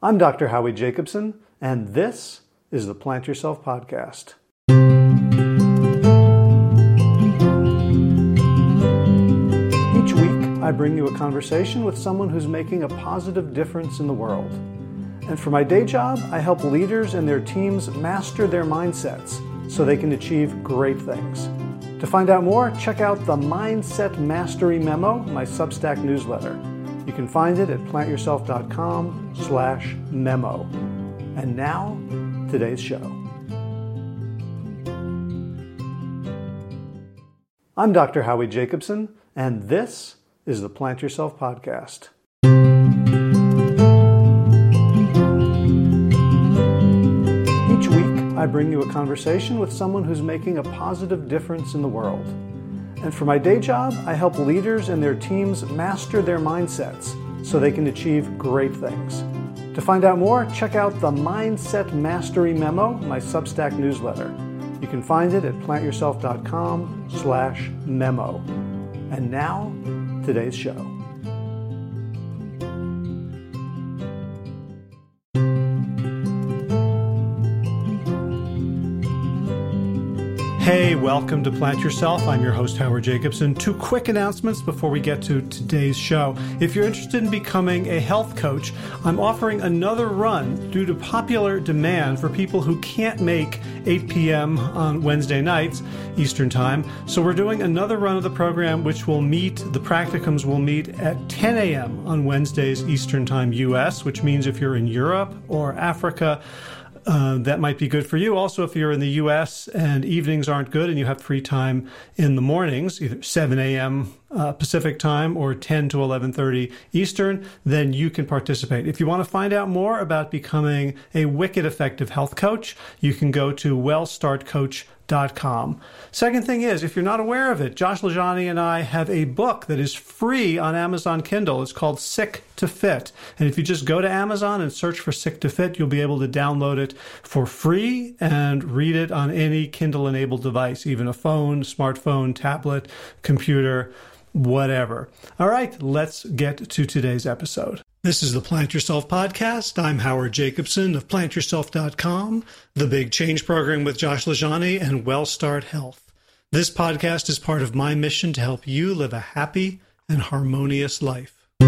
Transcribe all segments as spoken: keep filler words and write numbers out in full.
I'm Doctor Howie Jacobson, and this is the Plant Yourself Podcast. Each week, I bring you a conversation with someone who's making a positive difference in the world. And for my day job, I help leaders and their teams master their mindsets so they can achieve great things. To find out more, check out the Mindset Mastery Memo, my Substack newsletter. You can find it at plantyourself.com slash memo. And now, today's show. I'm Doctor Howie Jacobson, and this is the Plant Yourself Podcast. Each week, I bring you a conversation with someone who's making a positive difference in the world. And for my day job, I help leaders and their teams master their mindsets so they can achieve great things. To find out more, check out the Mindset Mastery Memo, my Substack newsletter. You can find it at plantyourself.com slash memo. And now, today's show. Hey, welcome to Plant Yourself. I'm your host, Howard Jacobson. Two quick announcements before we get to today's show. If you're interested in becoming a health coach, I'm offering another run due to popular demand for people who can't make eight p.m. on Wednesday nights, Eastern Time. So we're doing another run of the program, which will meet, the practicums will meet at ten a.m. on Wednesdays, Eastern Time, U S, which means if you're in Europe or Africa, Uh, that might be good for you. Also, if you're in the U S and evenings aren't good and you have free time in the mornings, either seven a.m. Uh, Pacific time or ten to eleven thirty Eastern, then you can participate. If you want to find out more about becoming a wicked effective health coach, you can go to well start coach dot com. Second thing is, if you're not aware of it, Josh LaJaunie and I have a book that is free on Amazon Kindle. It's called Sick to Fit. And if you just go to Amazon and search for Sick to Fit, you'll be able to download it for free and read it on any Kindle-enabled device, even a phone, smartphone, tablet, computer, whatever. All right, let's get to today's episode. This is the Plant Yourself Podcast. I'm Howard Jacobson of plant yourself dot com, the Big Change Program with Josh LaJaunie, and WellStart Health. This podcast is part of my mission to help you live a happy and harmonious life. So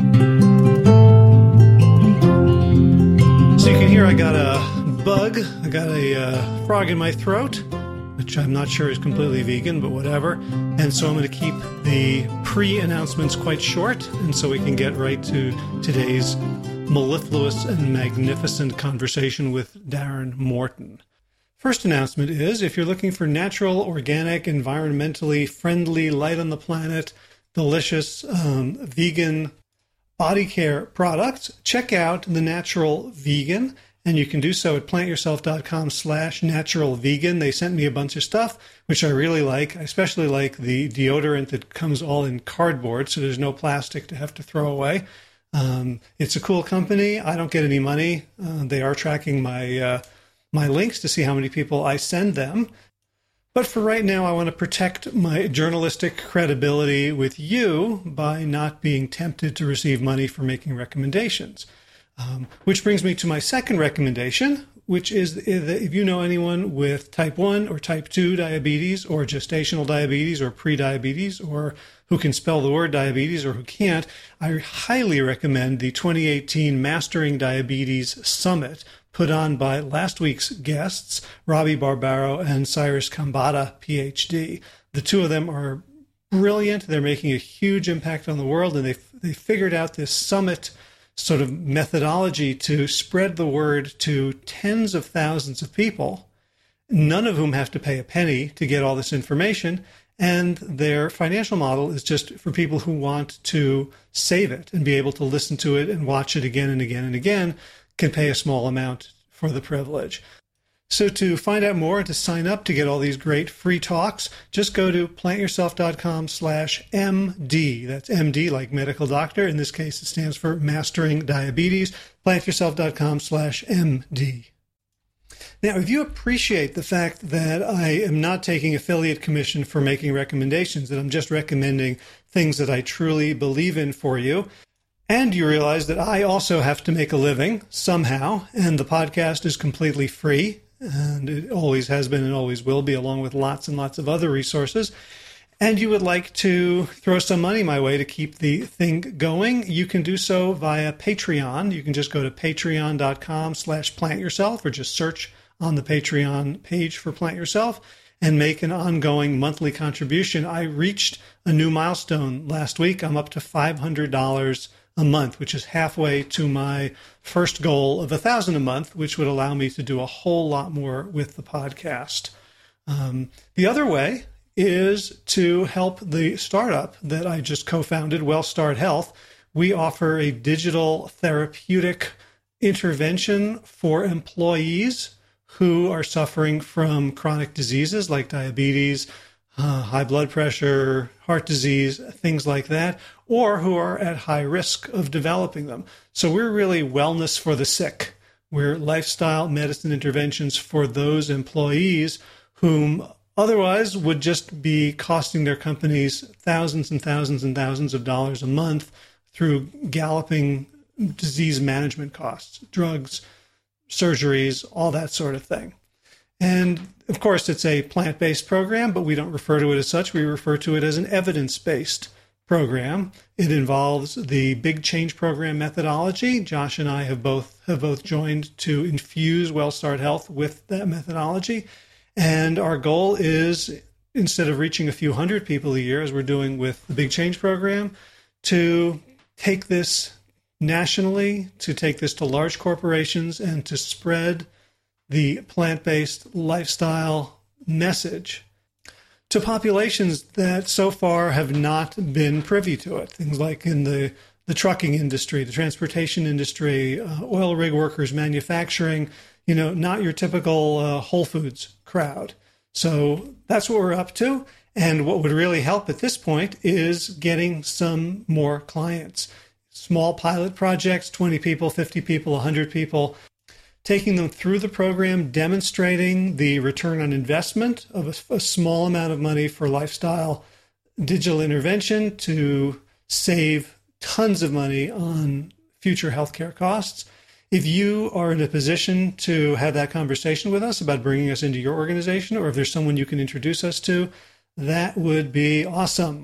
you can hear I got a bug, I got a uh, frog in my throat, which I'm not sure is completely vegan, but whatever. And so I'm going to keep the pre-announcements quite short, and so we can get right to today's mellifluous and magnificent conversation with Darren Morton. First announcement is, if you're looking for natural, organic, environmentally friendly, light on the planet, delicious, um, vegan body care products, check out The Natural Vegan. And you can do so at plantyourself.com slash natural vegan. They sent me a bunch of stuff, which I really like. I especially like the deodorant that comes all in cardboard, so there's no plastic to have to throw away. Um, it's a cool company. I don't get any money. Uh, they are tracking my uh, my links to see how many people I send them. But for right now, I want to protect my journalistic credibility with you by not being tempted to receive money for making recommendations. Um, which brings me to my second recommendation, which is that if you know anyone with type one or type two diabetes or gestational diabetes or pre-diabetes or who can spell the word diabetes or who can't, I highly recommend the twenty eighteen Mastering Diabetes Summit put on by last week's guests, Robbie Barbaro and Cyrus Kambata, P H D. The two of them are brilliant. They're making a huge impact on the world, and they they figured out this summit sort of methodology to spread the word to tens of thousands of people, none of whom have to pay a penny to get all this information. And their financial model is just for people who want to save it and be able to listen to it and watch it again and again and again, can pay a small amount for the privilege. So to find out more and to sign up to get all these great free talks, just go to plantyourself.com slash MD. That's M D like medical doctor. In this case, it stands for Mastering Diabetes. plantyourself.com slash MD. Now, if you appreciate the fact that I am not taking affiliate commission for making recommendations, that I'm just recommending things that I truly believe in for you, And you realize that I also have to make a living somehow, and the podcast is completely free, and it always has been and always will be, along with lots and lots of other resources. And you would like to throw some money my way to keep the thing going, you can do so via Patreon. You can just go to patreon.com slash plant yourself, or just search on the Patreon page for Plant Yourself and make an ongoing monthly contribution. I reached a new milestone last week. I'm up to five hundred dollars a month, which is halfway to my first goal of a thousand a month, which would allow me to do a whole lot more with the podcast. Um, the other way is to help the startup that I just co-founded, WellStart Health. We offer a digital therapeutic intervention for employees who are suffering from chronic diseases like diabetes, uh, high blood pressure, heart disease, things like that, or who are at high risk of developing them. So we're really wellness for the sick. We're lifestyle medicine interventions for those employees whom otherwise would just be costing their companies thousands and thousands and thousands of dollars a month through galloping disease management costs, drugs, surgeries, all that sort of thing. And of course, it's a plant-based program, but we don't refer to it as such. We refer to it as an evidence-based program. It involves the Big Change Program methodology. Josh and I have both have both joined to infuse WellStart Health with that methodology. And our goal is, instead of reaching a few hundred people a year, as we're doing with the Big Change Program, to take this nationally, to take this to large corporations, and to spread the plant-based lifestyle message to populations that so far have not been privy to it. Things like in the, the trucking industry, the transportation industry, uh, oil rig workers, manufacturing, you know, not your typical uh, Whole Foods crowd. So that's what we're up to. And what would really help at this point is getting some more clients. Small pilot projects, twenty people, fifty people, one hundred people, taking them through the program, demonstrating the return on investment of a, a small amount of money for lifestyle digital intervention to save tons of money on future healthcare costs. If you are in a position to have that conversation with us about bringing us into your organization, or if there's someone you can introduce us to, that would be awesome.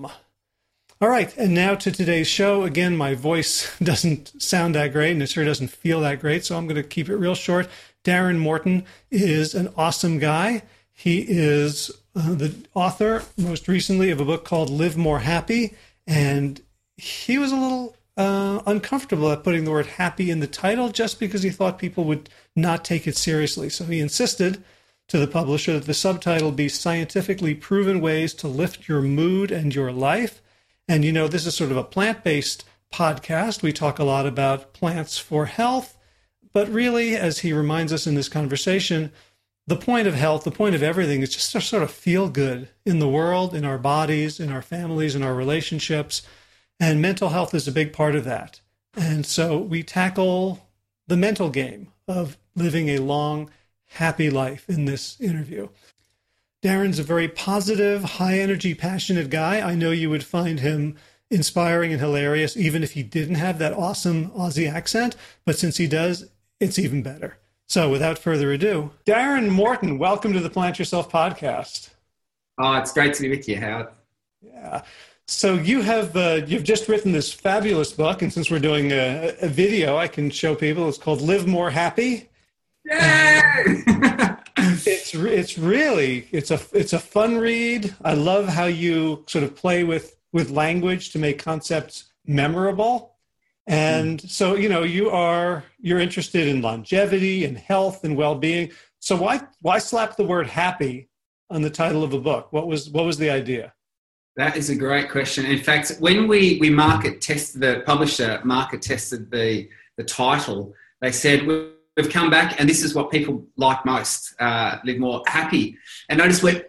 All right, and now to today's show. Again, my voice doesn't sound that great, and it sure doesn't feel that great, so I'm going to keep it real short. Darren Morton is an awesome guy. He is uh, the author, most recently, of a book called Live More Happy, and he was a little uh, uncomfortable at putting the word happy in the title just because he thought people would not take it seriously. So he insisted to the publisher that the subtitle be Scientifically Proven Ways to Lift Your Mood and Your Life. And, you know, this is sort of a plant-based podcast. We talk a lot about plants for health, but really, as he reminds us in this conversation, the point of health, the point of everything is just to sort of feel good in the world, in our bodies, in our families, in our relationships. And mental health is a big part of that. And so we tackle the mental game of living a long, happy life in this interview. Darren's a very positive, high-energy, passionate guy. I know you would find him inspiring and hilarious, even if he didn't have that awesome Aussie accent. But since he does, it's even better. So without further ado, Darren Morton, welcome to the Plant Yourself podcast. Oh, it's great to be with you, Howard. Yeah. So you have uh, you've just written this fabulous book, and since we're doing a, a video, I can show people. It's called Live More Happy. Yay! It's it's really it's a it's a fun read. I love how you sort of play with with language to make concepts memorable. And mm. so, you know, you are you're interested in longevity and health and well-being. So why why slap the word happy on the title of a book? What was what was the idea? That is a great question. In fact, when we we market tested, the publisher market tested the the title, they said we've come back and this is what people like most, uh, live more happy. And I just went,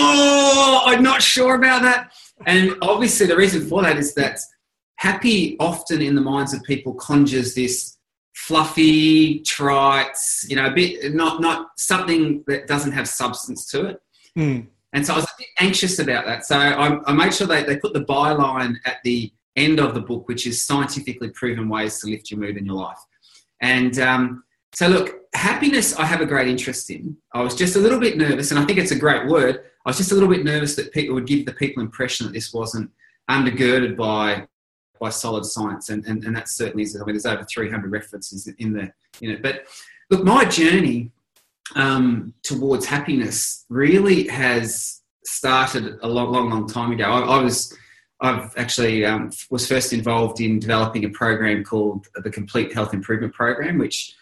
oh, I'm not sure about that. And obviously the reason for that is that happy often in the minds of people conjures this fluffy, trite, you know, a bit, not, not something that doesn't have substance to it. Mm. And so I was a bit anxious about that. So I, I made sure they, they put the byline at the end of the book, which is scientifically proven ways to lift your mood in your life. And um, so, look, happiness I have a great interest in. I was just a little bit nervous, and I think it's a great word. I was just a little bit nervous that people would give the people impression that this wasn't undergirded by by solid science, and, and, and that certainly is. I mean, there's over three hundred references in the in it. But look, my journey um, towards happiness really has started a long, long, long time ago. I, I was, I've actually um, was first involved in developing a program called the Complete Health Improvement Program, which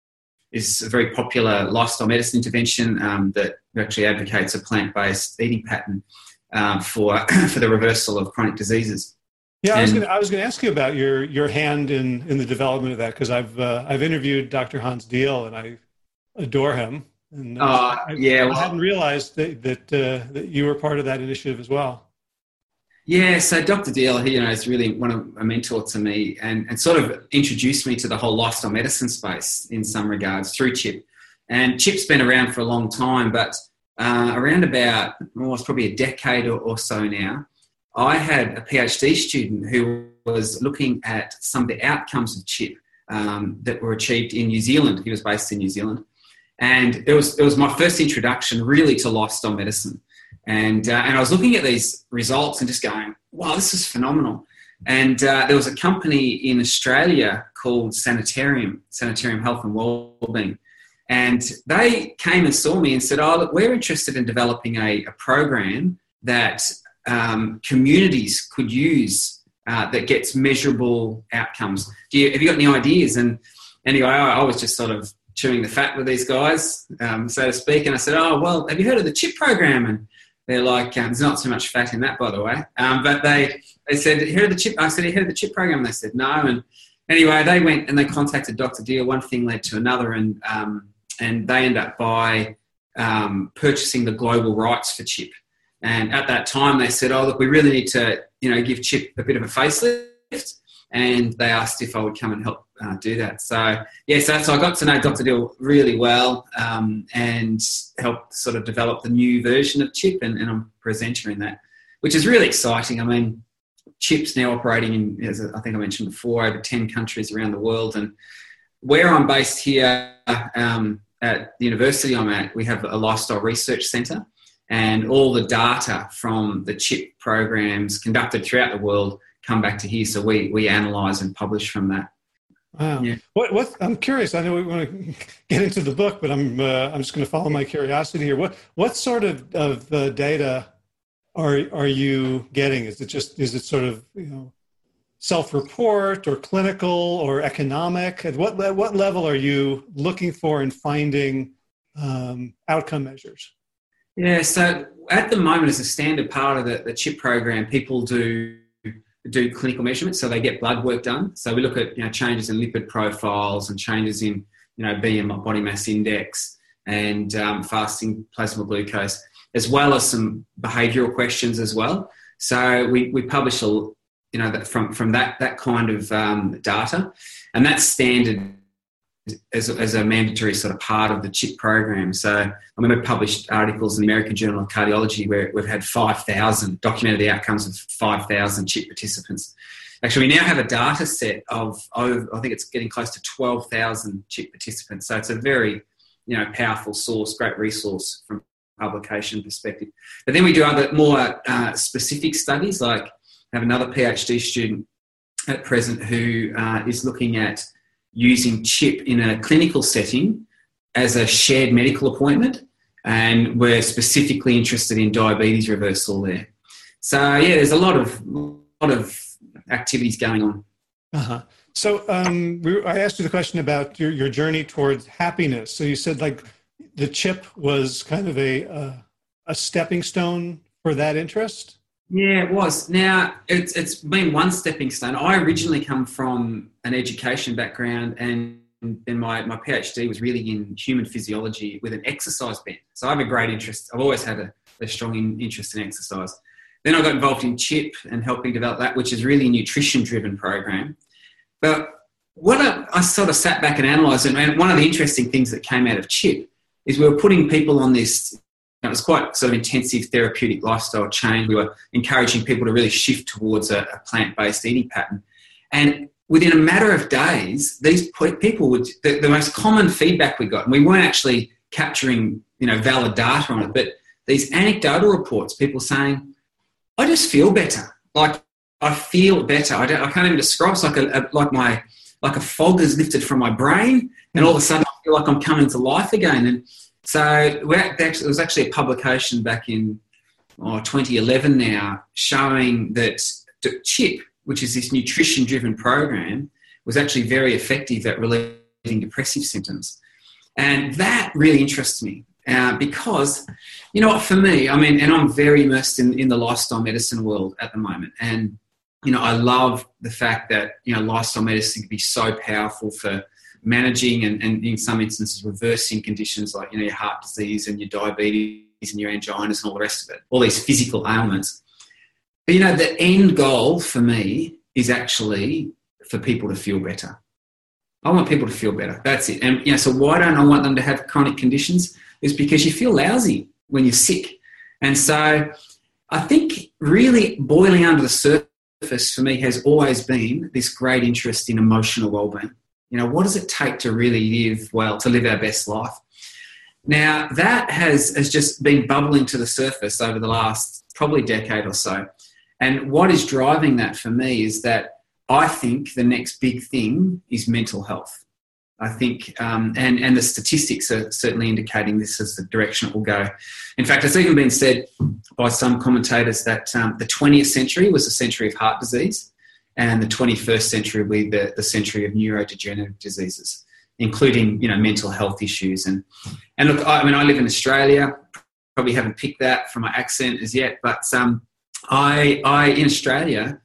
is a very popular lifestyle medicine intervention um, that actually advocates a plant-based eating pattern uh, for for the reversal of chronic diseases. Yeah, I was going to I was going to ask you about your your hand in, in the development of that, because I've uh, I've interviewed Doctor Hans Diehl and I adore him. And uh, uh, I, yeah, well, I hadn't realized that that, uh, that you were part of that initiative as well. Yeah, so Doctor Diehl, he, you know, is really one of a mentor to me, and, and sort of introduced me to the whole lifestyle medicine space in some regards through CHIP. And CHIP's been around for a long time, but uh, around about, well, it's probably a decade or, or so now, I had a PhD student who was looking at some of the outcomes of CHIP um, that were achieved in New Zealand. He was based in New Zealand. And it was, it was my first introduction really to lifestyle medicine. And uh, and I was looking at these results and just going, wow, this is phenomenal. And uh, there was a company in Australia called Sanitarium, Sanitarium Health and Wellbeing. And they came and saw me and said, oh, look, we're interested in developing a, a program that um, communities could use uh, that gets measurable outcomes. Do you, have you got any ideas? And anyway, I, I was just sort of chewing the fat with these guys, um, so to speak. And I said, oh, well, have you heard of the CHIP program? And they're like, um, there's not so much fat in that, by the way. Um, but they they said, here are the CHIP. I said, here are the CHIP program. And they said, no. And anyway, they went and they contacted Doctor Diehl. One thing led to another, and um, and they ended up by um, purchasing the global rights for CHIP. And at that time, they said, oh, look, we really need to, you know, give CHIP a bit of a facelift. And they asked if I would come and help uh, do that. So, yeah, so, so I got to know Doctor Diehl really well um, and helped sort of develop the new version of CHIP, and, and I'm a presenter in that, which is really exciting. I mean, CHIP's now operating in, as I think I mentioned before, over ten countries around the world. And where I'm based here um, at the university I'm at, we have a lifestyle research centre, and all the data from the CHIP programs conducted throughout the world come back to here, so we we analyse and publish from that. Wow. Yeah. What what I'm curious. I know we want to get into the book, but I'm uh, I'm just going to follow my curiosity here. What what sort of of uh, data are are you getting? Is it just is it sort of you know self-report or clinical or economic? At what what level are you looking for in finding um, outcome measures? Yeah. So at the moment, as a standard part of the, the CHIP program, people do. do clinical measurements, so they get blood work done. So we look at you know changes in lipid profiles and changes in you know B M I, body mass index, and um, fasting plasma glucose, as well as some behavioural questions as well. So we we publish a you know that from from that that kind of um, data, and that's standard as a, as a mandatory sort of part of the CHIP program. So I mean, we've published articles in the American Journal of Cardiology where we've had five thousand, documented the outcomes of five thousand CHIP participants. Actually, we now have a data set of, oh, I think it's getting close to twelve thousand CHIP participants. So it's a very, you know, powerful source, great resource from a publication perspective. But then we do other more uh, specific studies, like I have another PhD student at present who uh, is looking at using CHIP in a clinical setting as a shared medical appointment, and we're specifically interested in diabetes reversal there. So yeah, there's a lot of lot of activities going on. Uh-huh. So um, we, I asked you the question about your, your journey towards happiness. So you said like the CHIP was kind of a uh, a stepping stone for that interest. Yeah, it was. Now, it's it's been one stepping stone. I originally come from an education background, and then my, my PhD was really in human physiology with an exercise bent. So I have a great interest. I've always had a, a strong in, interest in exercise. Then I got involved in CHIP and helping develop that, which is really a nutrition-driven program. But what I, I sort of sat back and analysed, and one of the interesting things that came out of CHIP is we were putting people on this it was quite sort of intensive therapeutic lifestyle change. We were encouraging people to really shift towards a, a plant-based eating pattern. And within a matter of days, these people would, the, the most common feedback we got, and we weren't actually capturing, you know, valid data on it, but these anecdotal reports, people saying, I just feel better. Like, I feel better. I, don't, I can't even describe. It's like a, a like my like a fog is lifted from my brain, and all of a sudden I feel like I'm coming to life again. And so we actually, it was actually a publication back in oh, twenty eleven now, showing that CHIP, which is this nutrition-driven program, was actually very effective at relieving depressive symptoms. And that really interests me uh, because, you know what, for me, I mean, and I'm very immersed in, in the lifestyle medicine world at the moment. And, you know, I love the fact that, you know, lifestyle medicine can be so powerful for managing and, and in some instances reversing conditions like, you know, your heart disease and your diabetes and your anginas and all the rest of it, all these physical ailments. But, you know, the end goal for me is actually for people to feel better. I want people to feel better. That's it. And, you know, so why don't I want them to have chronic conditions? It's because you feel lousy when you're sick. And so I think really boiling under the surface for me has always been this great interest in emotional well-being. You know, what does it take to really live well, to live our best life? Now, that has, has just been bubbling to the surface over the last probably decade or so. And what is driving that for me is that I think the next big thing is mental health. I think, um, and, and the statistics are certainly indicating this as the direction it will go. In fact, it's even been said by some commentators that um, the twentieth century was the century of heart disease, and the twenty-first century will be the, the century of neurodegenerative diseases, including, you know, mental health issues. And, and look, I, I mean, I live in Australia, probably haven't picked that from my accent as yet, but um, I, I, in Australia,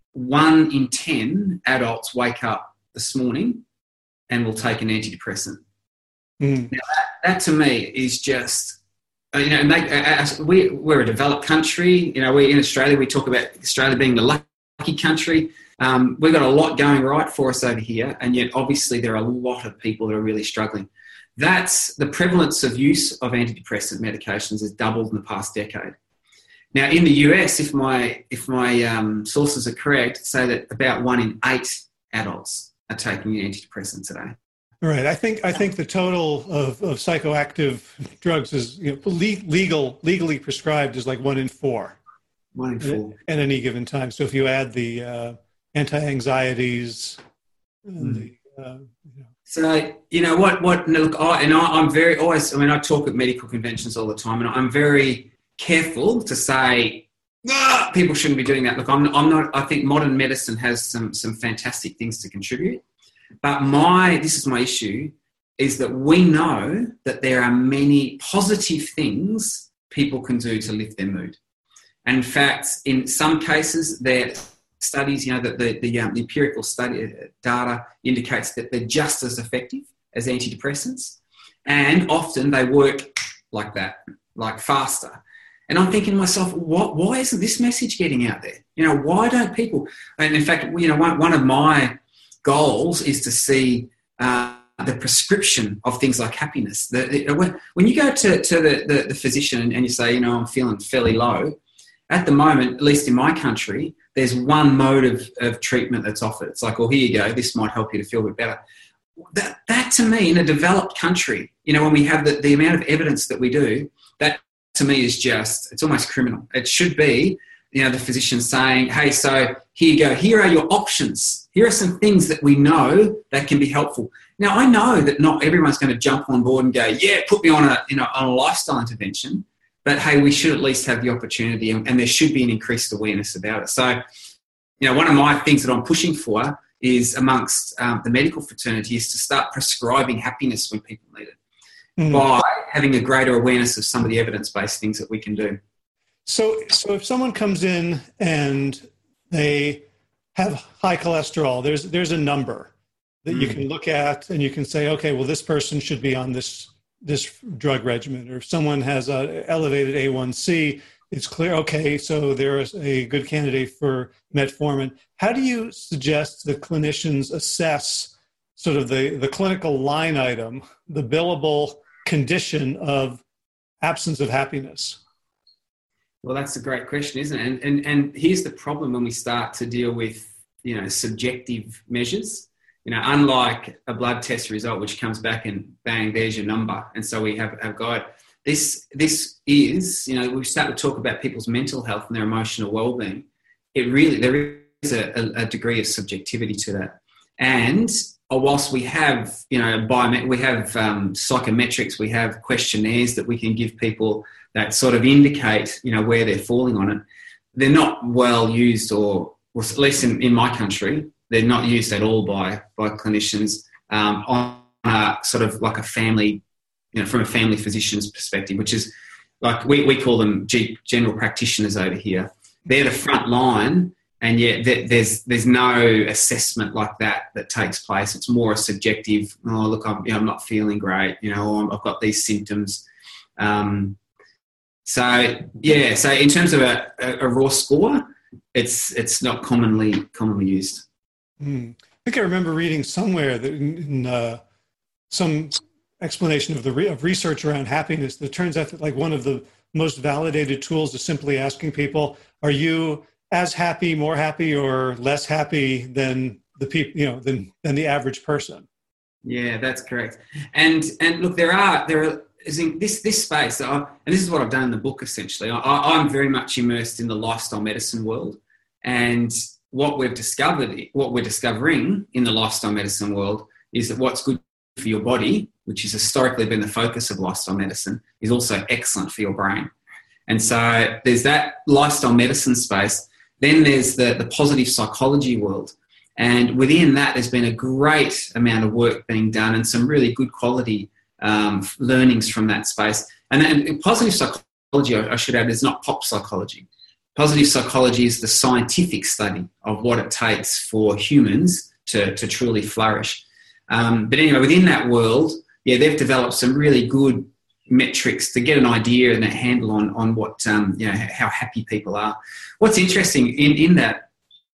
one in ten adults wake up this morning and will take an antidepressant. Mm. Now that, that to me is just, you know, make, uh, we, we're a developed country. You know, we in Australia, we talk about Australia being the lucky country. Um, we've got a lot going right for us over here, and yet obviously there are a lot of people that are really struggling. That's the prevalence of use of antidepressant medications has doubled in the past decade. Now, in the U S, if my if my um, sources are correct, say that about one in eight adults are taking an antidepressant today. Right. I think I think the total of, of psychoactive drugs is, you know, le- legal legally prescribed is like one in four. One in four at, at any given time. So if you add the uh, anti-anxieties, and mm. the, uh, you know. So you know what what look, I, and I, I'm very always. I mean, I talk at medical conventions all the time, and I'm very careful to say, ah, people shouldn't be doing that. Look, I'm, I'm not, I think modern medicine has some, some fantastic things to contribute. But my, this is my issue, is that we know that there are many positive things people can do to lift their mood. And in fact, in some cases, there studies, you know, that the, the, um, the empirical study data indicates that they're just as effective as antidepressants. And often they work like that, like faster. And I'm thinking to myself, what, why isn't this message getting out there? You know, why don't people... And in fact, you know, one, one of my goals is to see uh, the prescription of things like happiness. The, the, when, when you go to, to the, the, the physician and you say, you know, I'm feeling fairly low, at the moment, at least in my country, there's one mode of, of treatment that's offered. It's like, well, here you go. This might help you to feel a bit better. That, that to me, in a developed country, you know, when we have the, the amount of evidence that we do, that to me is just, it's almost criminal. It should be, you know, the physician saying, hey, so here you go. Here are your options. Here are some things that we know that can be helpful. Now, I know that not everyone's going to jump on board and go, yeah, put me on a, you know, on a lifestyle intervention. But, hey, we should at least have the opportunity, and, and there should be an increased awareness about it. So, you know, one of my things that I'm pushing for is amongst um, the medical fraternity is to start prescribing happiness when people need it. Mm. By having a greater awareness of some of the evidence-based things that we can do. So, so if someone comes in and they have high cholesterol, there's there's a number that mm. you can look at, and you can say, okay, well, this person should be on this this drug regimen. Or if someone has a elevated A one C, it's clear, okay, so there's a good candidate for metformin. How do you suggest that clinicians assess sort of the, the clinical line item, the billable condition of absence of happiness? Well, that's a great question, isn't it? And, and, and here's the problem when we start to deal with, you know, subjective measures. You know, unlike a blood test result, which comes back and bang, there's your number. And so we have, have got this, this is, you know, we start to talk about people's mental health and their emotional well-being. It really, there is a, a degree of subjectivity to that. And whilst we have, you know, biomet- we have um, psychometrics, we have questionnaires that we can give people that sort of indicate, you know, where they're falling on it, they're not well used, or, or at least in, in my country, they're not used at all by, by clinicians um, on a, sort of like a family, you know, from a family physician's perspective, which is like we, we call them G, general practitioners over here. They're the front line, and yet there's there's no assessment like that that takes place. It's more a subjective, oh, look, I'm, you know, I'm not feeling great, you know, I've got these symptoms. Um, so, yeah, so in terms of a, a, a raw score, it's it's not commonly commonly used. Mm. I think I remember reading somewhere that in, in uh, some explanation of the re- of research around happiness, that it turns out that like one of the most validated tools is simply asking people, are you as happy, more happy, or less happy than the people, you know, than than the average person? Yeah, that's correct. And and look, there are there are is in this this space, I, and this is what I've done in the book. Essentially, I, I'm very much immersed in the lifestyle medicine world, and what we've discovered, what we're discovering in the lifestyle medicine world, is that what's good for your body, which has historically been the focus of lifestyle medicine, is also excellent for your brain. And so there's that lifestyle medicine space. Then there's the, the positive psychology world. And within that, there's been a great amount of work being done and some really good quality um, learnings from that space. And then positive psychology, I, I should add, is not pop psychology. Positive psychology is the scientific study of what it takes for humans to, to truly flourish. Um, but anyway, within that world, yeah, they've developed some really good metrics to get an idea and a handle on, on what, um, you know, how happy people are. What's interesting in, in that,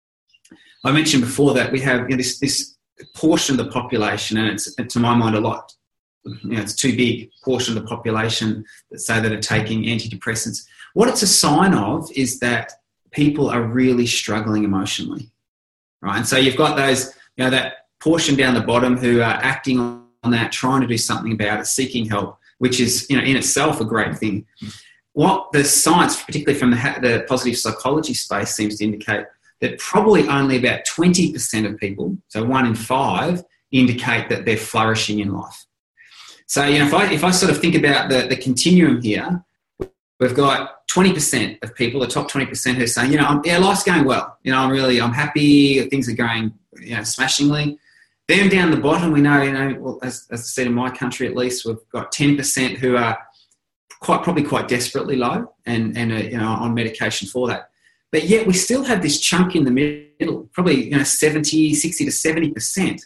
I mentioned before that we have, you know, this, this portion of the population, and it's, to my mind, a lot, you know, it's too big portion of the population that say that are taking antidepressants. What it's a sign of is that people are really struggling emotionally, right? And so you've got those, you know, that portion down the bottom who are acting on that, trying to do something about it, seeking help, which is, you know, in itself a great thing. What the science, particularly from the, the positive psychology space, seems to indicate that probably only about twenty percent of people, so one in five, indicate that they're flourishing in life. So, you know, if I if I sort of think about the, the continuum here, we've got twenty percent of people, the top twenty percent, who are saying, you know, I'm, yeah, life's going well. You know, I'm really, I'm happy, things are going, you know, smashingly. Then down the bottom, we know, you know, well, as, as I said, in my country at least, we've got ten percent who are quite probably quite desperately low and, and uh, you know, on medication for that. But yet we still have this chunk in the middle, probably, you know, seventy, sixty to seventy percent,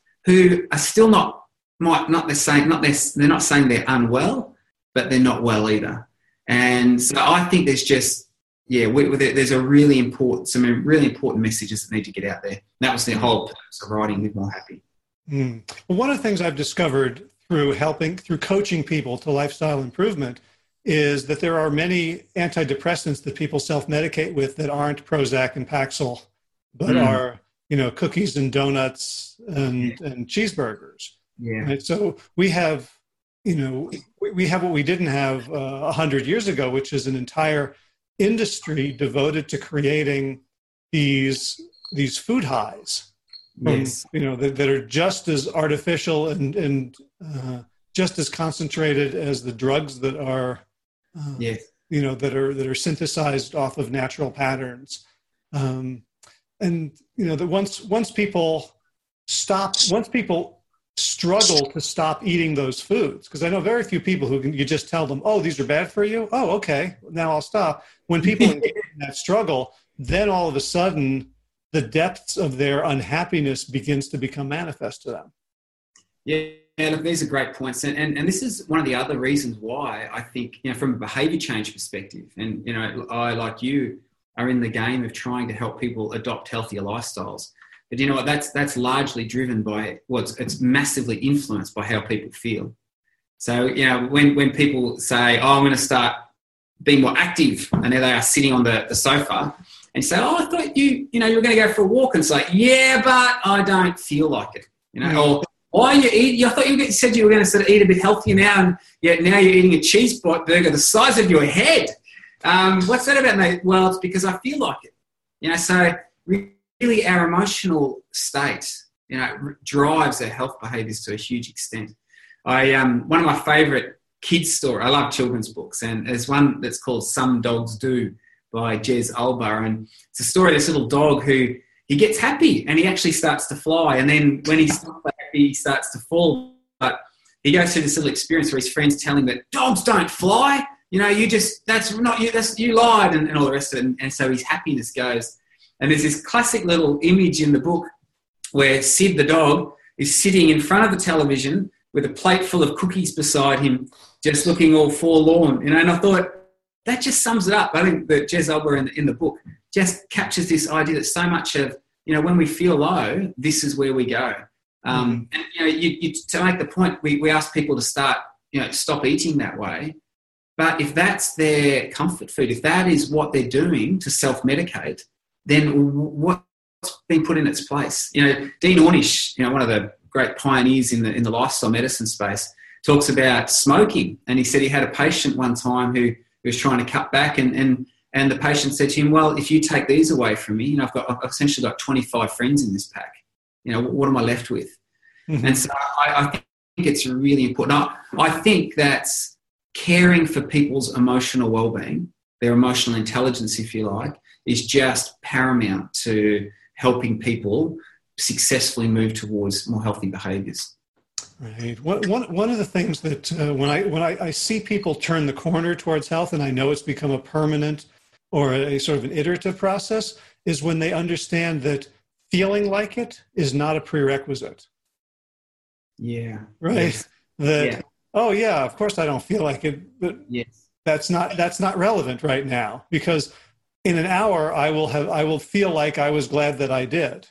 who are still not, might not they're saying, not they're, they're not saying they're unwell, but they're not well either. And so I think there's just, yeah, we, there's a really important, some really important messages that need to get out there. And that was the whole purpose of writing Live More Happy. Mm. Well, one of the things I've discovered through helping, through coaching people to lifestyle improvement, is that there are many antidepressants that people self-medicate with that aren't Prozac and Paxil, but mm. are, you know, cookies and donuts and, yeah. and cheeseburgers. Yeah. Right? So we have, you know, we, we have what we didn't have uh, a hundred years ago, which is an entire industry devoted to creating these these food highs, from, yes. you know, that, that are just as artificial and and uh, just as concentrated as the drugs that are, uh, yes. you know, that are that are synthesized off of natural patterns, um, and you know that once once people stop, once people struggle to stop eating those foods, because I know very few people who can, you just tell them, oh, these are bad for you. Oh, okay, now I'll stop. When people engage in that struggle, then all of a sudden the depths of their unhappiness begins to become manifest to them. Yeah, look, these are great points. And, and, and this is one of the other reasons why I think, you know, from a behavior change perspective, and, you know, I, like you, are in the game of trying to help people adopt healthier lifestyles. But you know what? That's that's largely driven by what's well, it's, it's massively influenced by how people feel. So, you know, when, when people say, oh, I'm going to start being more active, and there they are sitting on the, the sofa, and say, oh, I thought you, you know, you were going to go for a walk. And it's like, yeah, but I don't feel like it, you know, mm. or why are you eating? I thought you said you were going to sort of eat a bit healthier now, and yet now you're eating a cheeseburger the size of your head. Um, what's that about, mate? Well, it's because I feel like it, you know, so really our emotional state, you know, drives our health behaviours to a huge extent. I um, one of my favourite kids' stories, I love children's books, and there's one that's called Some Dogs Do by Jez Alba, and it's a story of this little dog who he gets happy and he actually starts to fly, and then when he's not happy, he starts to fall. But he goes through this little experience where his friends tell him that dogs don't fly, you know, you just, that's not you, that's, you lied, and, and all the rest of it, and, and so his happiness goes. And there's this classic little image in the book where Sid the dog is sitting in front of the television with a plate full of cookies beside him, just looking all forlorn, you know. And I thought, that just sums it up. I think that Jez Alba in, in the book just captures this idea that so much of, you know, when we feel low, this is where we go. Um, mm-hmm. And, you know, you, you, to make the point, we, we ask people to start, you know, stop eating that way. But if that's their comfort food, if that is what they're doing to self-medicate, then what's been put in its place? You know, Dean Ornish, you know, one of the great pioneers in the in the lifestyle medicine space, talks about smoking. And he said he had a patient one time who, who was trying to cut back, and, and and the patient said to him, well, if you take these away from me, you know, I've got I've essentially got twenty-five friends in this pack. You know, what am I left with? Mm-hmm. And so I, I think it's really important. I, I think that's caring for people's emotional well-being, their emotional intelligence, if you like, is just paramount to helping people successfully move towards more healthy behaviours. Right. One, one, one of the things that uh, when I when I, I see people turn the corner towards health, and I know it's become a permanent or a, a sort of an iterative process, is when they understand that feeling like it is not a prerequisite. Yeah. Right. Yes. That yeah. Oh yeah, of course I don't feel like it, but yes. that's not that's not relevant right now, because in an hour I will have I will feel like I was glad that I did.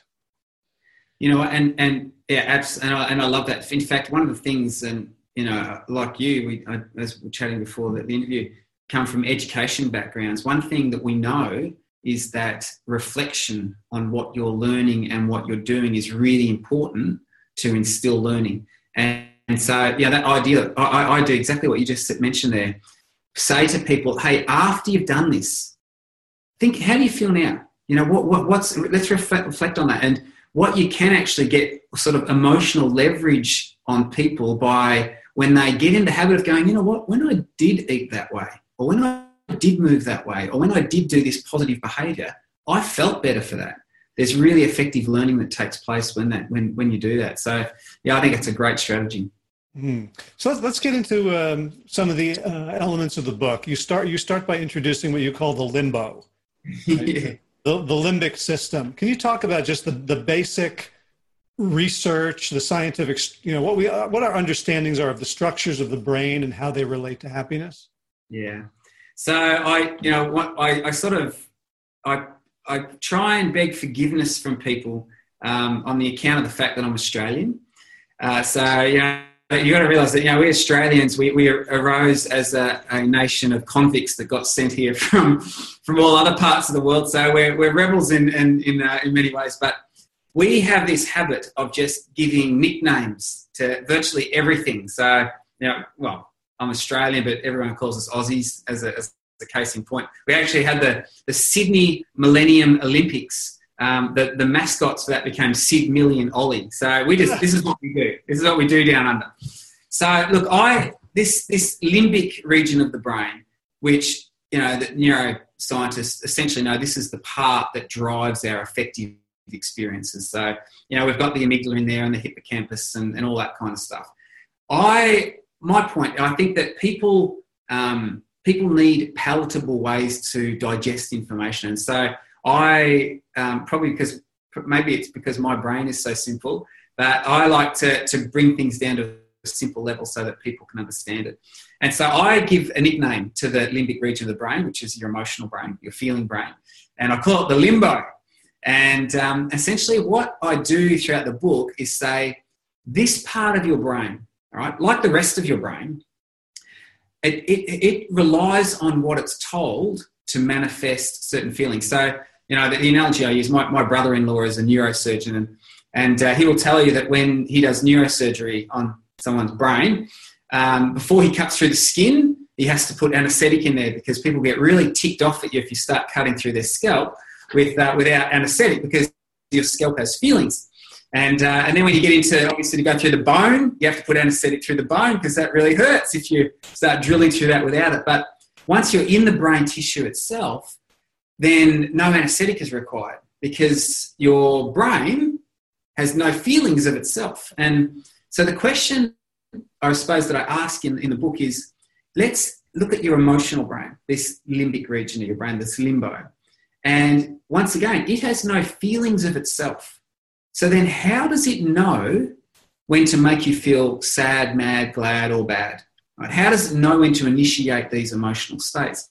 You know, and and yeah, abs- and I and I love that. In fact, one of the things, and you know, like you, we I, as we were chatting before the, the interview, come from education backgrounds. One thing that we know is that reflection on what you're learning and what you're doing is really important to instill learning. And, and so, yeah, that idea, I, I do exactly what you just mentioned there. Say to people, hey, after you've done this, think, how do you feel now? You know, what, what what's, let's reflect, reflect on that. And what you can actually get sort of emotional leverage on people by when they get in the habit of going, you know what, when I did eat that way, or when I did move that way, or when I did do this positive behaviour, I felt better for that. There's really effective learning that takes place when that when when you do that. So, yeah, I think it's a great strategy. Mm. So let's, let's get into um, some of the uh, elements of the book. You start you start by introducing what you call the limbo, right? yeah. the, the limbic system. Can you talk about just the, the basic research, the scientific, you know, what we what our understandings are of the structures of the brain and how they relate to happiness? Yeah. So I, you know, what I, I sort of I. I try and beg forgiveness from people um, on the account of the fact that I'm Australian. Uh, so, you know, you got to realise that, you know, we Australians, we, we arose as a, a nation of convicts that got sent here from from all other parts of the world. So we're, we're rebels in, in, in, uh, in many ways. But we have this habit of just giving nicknames to virtually everything. So, you know, well, I'm Australian, but everyone calls us Aussies as a, as the case in point. We actually had the, the Sydney Millennium Olympics. Um, the, the mascots for that became Sid, Millie and Ollie. So we just, this is what we do. This is what we do down under. So look, I, this, this limbic region of the brain, which, you know, the neuroscientists essentially know this is the part that drives our affective experiences. So, you know, we've got the amygdala in there and the hippocampus and, and all that kind of stuff. I, my point, I think that people, um, people need palatable ways to digest information. And so I, um, probably because, maybe it's because my brain is so simple, but I like to, to bring things down to a simple level so that people can understand it. And so I give a nickname to the limbic region of the brain, which is your emotional brain, your feeling brain. And I call it the limbo. And um, essentially what I do throughout the book is say, this part of your brain, all right, like the rest of your brain, it, it, it relies on what it's told to manifest certain feelings. So, you know, the, the analogy I use, my, my brother-in-law is a neurosurgeon, and, and uh, he will tell you that when he does neurosurgery on someone's brain, um, before he cuts through the skin, he has to put anaesthetic in there, because people get really ticked off at you if you start cutting through their scalp with uh, without anaesthetic, because your scalp has feelings. And uh, and then when you get into, obviously, to go through the bone, you have to put anaesthetic through the bone, because that really hurts if you start drilling through that without it. But once you're in the brain tissue itself, then no anaesthetic is required, because your brain has no feelings of itself. And so the question, I suppose, that I ask in, in the book is, let's look at your emotional brain, this limbic region of your brain, this limbo. And once again, it has no feelings of itself. So then how does it know when to make you feel sad, mad, glad, or bad? Right? How does it know when to initiate these emotional states?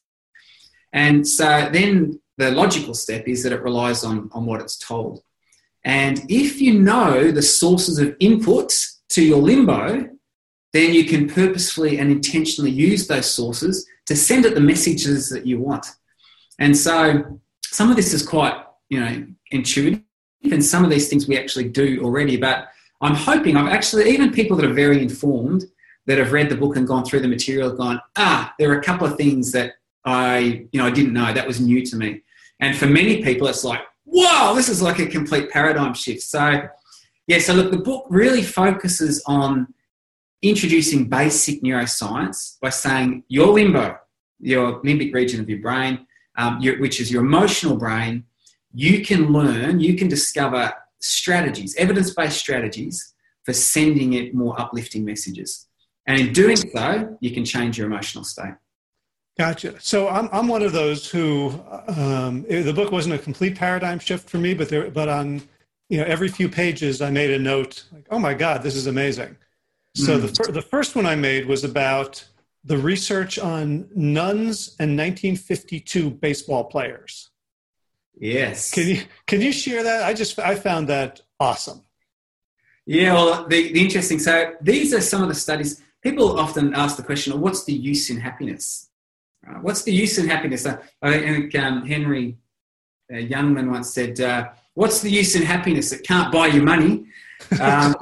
And so then the logical step is that it relies on, on what it's told. And if you know the sources of input to your limbo, then you can purposefully and intentionally use those sources to send it the messages that you want. And so some of this is quite, you know, intuitive, and some of these things we actually do already. But I'm hoping, I've actually, even people that are very informed, that have read the book and gone through the material, have gone, ah, there are a couple of things that I, you know, I didn't know. That was new to me. And for many people, it's like, wow, this is like a complete paradigm shift. So, yeah, so look, the book really focuses on introducing basic neuroscience by saying your limbo, your limbic region of your brain, um, your, which is your emotional brain, you can learn, you can discover strategies, evidence-based strategies for sending it more uplifting messages. And in doing so, you can change your emotional state. Gotcha. So I'm I'm one of those who um, the book wasn't a complete paradigm shift for me, but there, but on you know every few pages I made a note like, oh my God, this is amazing. So mm. the fir- the first one I made was about the research on nuns and nineteen fifty-two baseball players. Yes. Can you can you share that? I just I found that awesome. Yeah. Well, the, the interesting. So these are some of the studies. People often ask the question, well, what's the use in happiness? Uh, what's the use in happiness? Uh, I think um, Henry uh, Youngman once said, uh, what's the use in happiness? It can't buy you money. Um,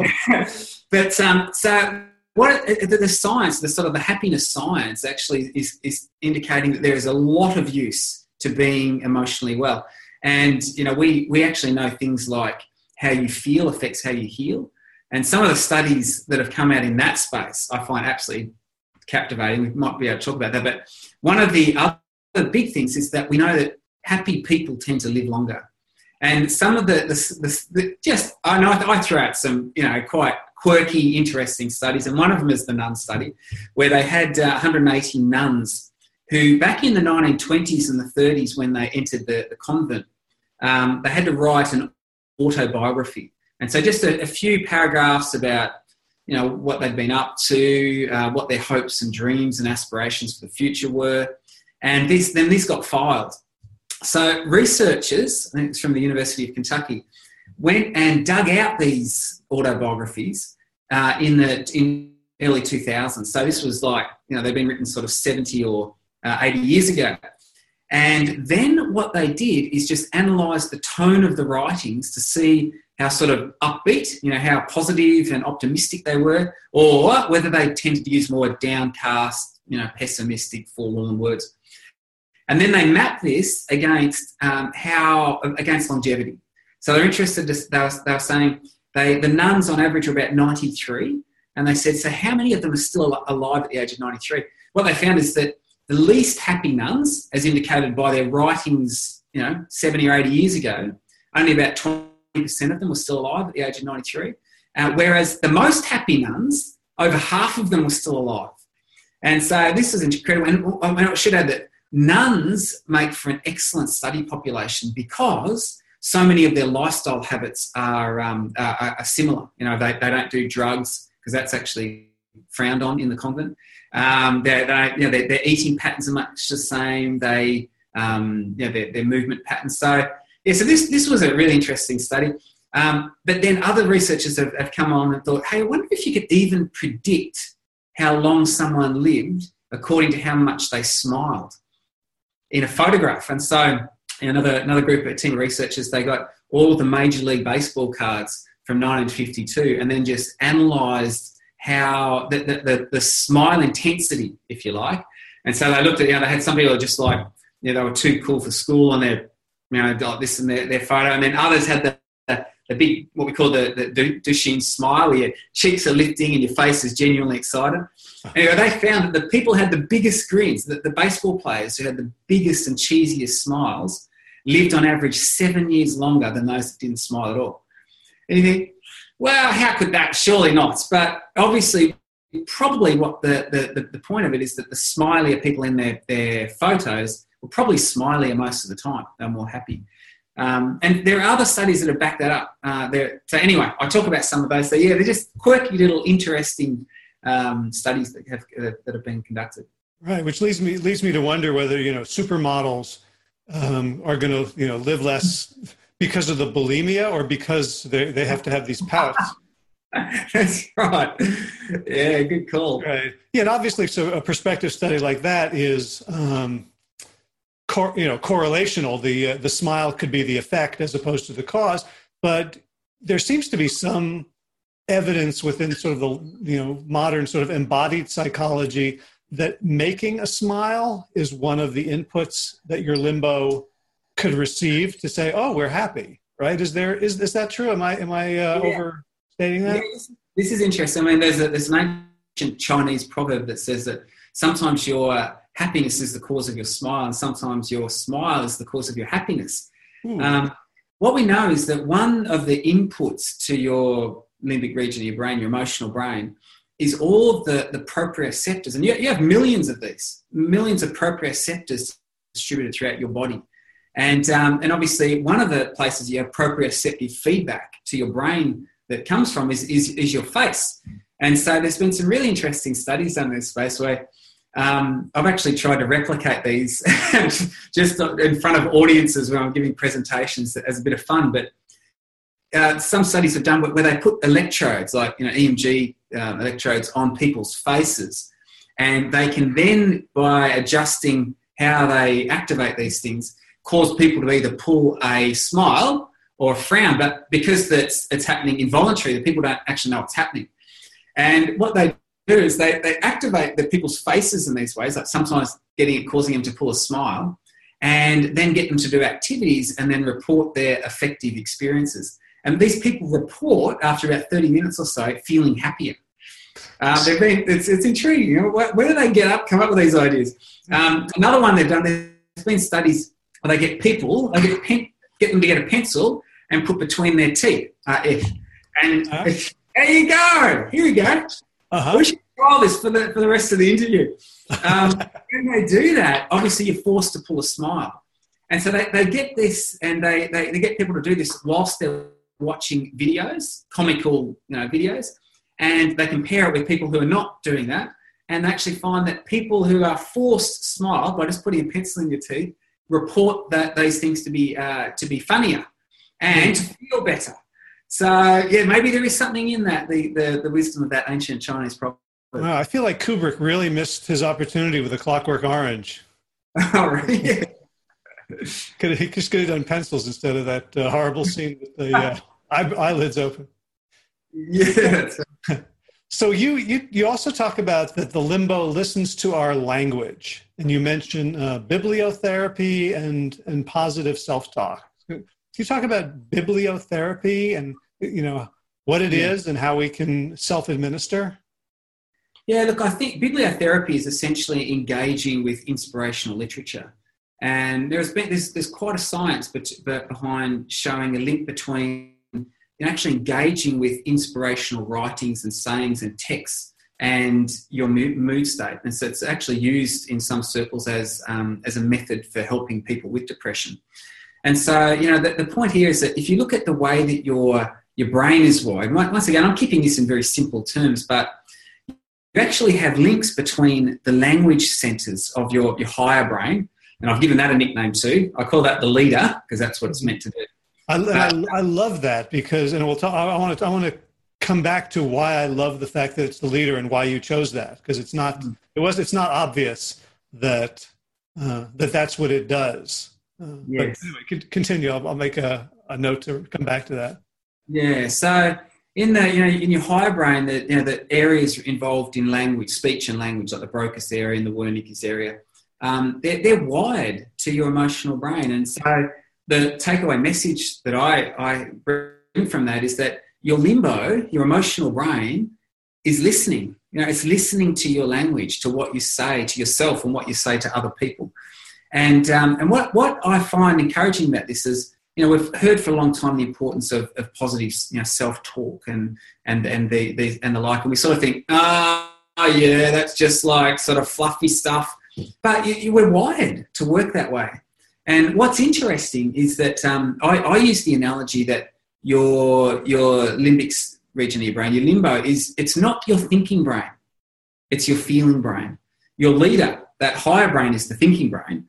but um, so what the, the science, the sort of the happiness science actually is, is indicating that there is a lot of use to being emotionally well. And, you know, we, we actually know things like how you feel affects how you heal. And some of the studies that have come out in that space, I find absolutely captivating. We might be able to talk about that. But one of the other big things is that we know that happy people tend to live longer. And some of the, the, the, the just, I know I threw out some, you know, quite quirky, interesting studies. And one of them is the nun study, where they had uh, one hundred eighty nuns who back in the nineteen twenties and the thirties, when they entered the, the convent, um, they had to write an autobiography. And so just a, a few paragraphs about, you know, what they'd been up to, uh, what their hopes and dreams and aspirations for the future were. And this, then this got filed. So researchers, I think it's from the University of Kentucky, went and dug out these autobiographies uh, in the in early two thousands. So this was like, you know, they'd been written sort of seventy or Uh, eighty years ago. And then what they did is just analyse the tone of the writings to see how sort of upbeat, you know, how positive and optimistic they were, or whether they tended to use more downcast, you know, pessimistic, forlorn words. And then they mapped this against um, how, against longevity. So they're interested, to, they, were, they were saying they, the nuns on average were about ninety-three, and they said, so how many of them are still alive at the age of ninety-three? What they found is that the least happy nuns, as indicated by their writings, you know, seventy or eighty years ago, only about twenty percent of them were still alive at the age of ninety-three. Uh, whereas the most happy nuns, over half of them were still alive. And so this is incredible. And I should add that nuns make for an excellent study population because so many of their lifestyle habits are, um, are, are similar. You know, they, they don't do drugs because that's actually frowned on in the convent. Um, they, they, you know, their, their eating patterns are much the same. They, um, you know, their, their movement patterns. So, yeah. So this this was a really interesting study. Um, but then other researchers have, have come on and thought, hey, I wonder if you could even predict how long someone lived according to how much they smiled in a photograph. And so another another group of team of researchers, they got all the Major League Baseball cards from nineteen fifty-two and then just analysed how the, the, the, the smile intensity, if you like. And so they looked at, you know, they had some people just like, you know, they were too cool for school and they're, you know, got this in their, their photo. And then others had the, the, the big, what we call the, the Duchenne smile, where your cheeks are lifting and your face is genuinely excited. Anyway, they found that the people who had the biggest grins, that the baseball players who had the biggest and cheesiest smiles lived on average seven years longer than those that didn't smile at all. And you think, well, how could that? Surely not. But obviously, probably what the, the, the point of it is that the smilier people in their, their photos were probably smilier most of the time. They're more happy. Um, and there are other studies that have backed that up. Uh, there, so anyway, I talk about some of those. So yeah, they're just quirky little interesting um, studies that have uh, that have been conducted. Right, which leads me leads me to wonder whether, you know, supermodels um, are going to, you know, live less because of the bulimia or because they they have to have these pouts. That's right. Yeah, good call. Right. Yeah, and obviously, so a prospective study like that is, um, cor- you know, correlational. The uh, the smile could be the effect as opposed to the cause, but there seems to be some evidence within sort of the, you know, modern sort of embodied psychology that making a smile is one of the inputs that your limbo could receive to say, "Oh, we're happy." Right? Is there is is that true? Am I am I uh, yeah. over? Stating that? Yeah, this is interesting. I mean, there's, a, there's an ancient Chinese proverb that says that sometimes your happiness is the cause of your smile and sometimes your smile is the cause of your happiness. Um, what we know is that one of the inputs to your limbic region of your brain, your emotional brain, is all of the, the proprioceptors. And you, you have millions of these, millions of proprioceptors distributed throughout your body. And, um, and obviously, one of the places you have proprioceptive feedback to your brain that comes from is, is, is your face. And so there's been some really interesting studies done in this space where um, I've actually tried to replicate these just in front of audiences when I'm giving presentations as a bit of fun. But uh, some studies have done where they put electrodes, like, you know, E M G um, electrodes on people's faces. And they can then, by adjusting how they activate these things, cause people to either pull a smile or a frown, but because that's it's happening involuntarily, the people don't actually know what's happening. And what they do is they, they activate the people's faces in these ways, like sometimes getting it, causing them to pull a smile, and then get them to do activities and then report their affective experiences. And these people report after about thirty minutes or so feeling happier. Uh, they've been, it's, it's intriguing. You know, where, where do they get up, come up with these ideas? Um, another one they've done, there's been studies where they get people, they get, pen, get them to get a pencil and put between their teeth, uh, F. And uh-huh. There you go. Here we go. Uh-huh. We should trial this for the for the rest of the interview. Um, when they do that, obviously you're forced to pull a smile. And so they, they get this, and they, they, they get people to do this whilst they're watching videos, comical, you know, videos, and they compare it with people who are not doing that, and they actually find that people who are forced to smile by just putting a pencil in your teeth report that those things to be uh, to be funnier and to feel better. So, yeah, maybe there is something in that, the the, the wisdom of that ancient Chinese proverb. Wow, I feel like Kubrick really missed his opportunity with A Clockwork Orange. Oh, really? Yeah. Could he just could have done pencils instead of that uh, horrible scene with the uh, eye, eyelids open. Yeah. So you, you you also talk about that the limbo listens to our language, and you mention uh, bibliotherapy and and positive self-talk. Can you talk about bibliotherapy and, you know, what it yeah. is and how we can self-administer? Yeah, look, I think bibliotherapy is essentially engaging with inspirational literature. And there's been there's, there's quite a science but, but behind showing a link between actually engaging with inspirational writings and sayings and texts and your mood state. And so it's actually used in some circles as um, as a method for helping people with depression. And so, you know, the, the point here is that if you look at the way that your your brain is wired, once again, I'm keeping this in very simple terms, but you actually have links between the language centers of your, your higher brain, and I've given that a nickname too. I call that the leader because that's what it's meant to do. I, I, I love that because, and we'll talk, I want to, I want to come back to why I love the fact that it's the leader and why you chose that. Because it's not, it was, it's not obvious that, uh, that that's what it does. Uh, Yes. But anyway, continue. I'll, I'll make a, a note to come back to that. Yeah. So in the, you know, in your higher brain, the, you know, the areas involved in language, speech and language, like the Broca's area and the Wernicke's area, um, they're, they're wired to your emotional brain. And so the takeaway message that I, I bring from that is that your limbo, your emotional brain, is listening. You know, it's listening to your language, to what you say to yourself and what you say to other people. And um, and what, what I find encouraging about this is, you know, we've heard for a long time the importance of, of positive, you know, self-talk and and and the, the and the like, and we sort of think, oh, yeah, that's just like sort of fluffy stuff. But you, you, we're wired to work that way. And what's interesting is that um, I, I use the analogy that your your limbic region of your brain, your limbo, is it's not your thinking brain, it's your feeling brain. Your leader, that higher brain, is the thinking brain.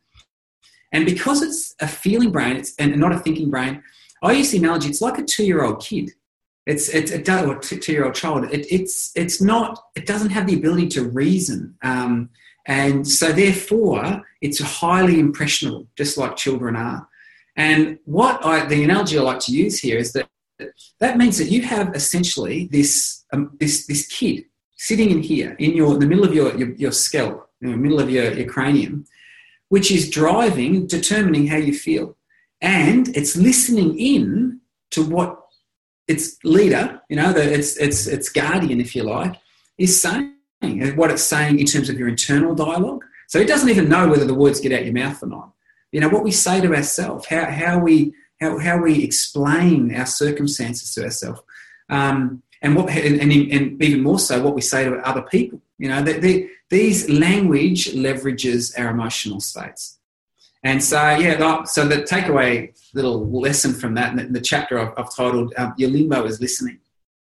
And because it's a feeling brain, it's and not a thinking brain, I use the analogy, it's like a two-year-old kid. It's it's a or two-year-old child. It, it's it's not. It doesn't have the ability to reason, um, and so therefore it's highly impressionable, just like children are. And what I the analogy I like to use here is that that means that you have essentially this um, this this kid sitting in here in your in the middle of your your, your skull, in the middle of your, your cranium, which is driving, determining how you feel. And it's listening in to what its leader, you know, the, its, its, its guardian, if you like, is saying, and what it's saying in terms of your internal dialogue. So it doesn't even know whether the words get out your mouth or not. You know, what we say to ourselves, how, how, we, how, how we explain our circumstances to ourselves, um, and, what, and, and, and even more so what we say to other people. You know, the, the, these language leverages our emotional states. And so, yeah, so the takeaway little lesson from that, and the chapter I've, I've titled, um, Your Limbo is Listening.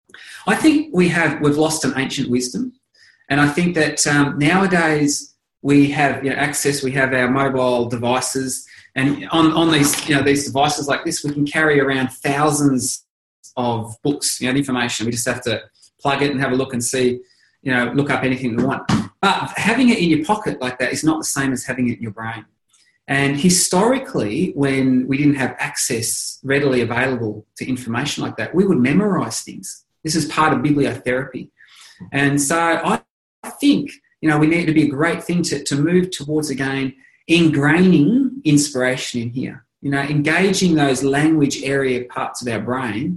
I think we have, we've lost an ancient wisdom. And I think that um, nowadays we have, you know, access, we have our mobile devices, and on, on these, you know, these devices like this, we can carry around thousands of books, you know, information. We just have to plug it and have a look and see, you know, look up anything we want. But having it in your pocket like that is not the same as having it in your brain. And historically, when we didn't have access readily available to information like that, we would memorize things. This is part of bibliotherapy. And so I think, you know, we need to be a great thing to, to move towards, again, ingraining inspiration in here, you know, engaging those language area parts of our brain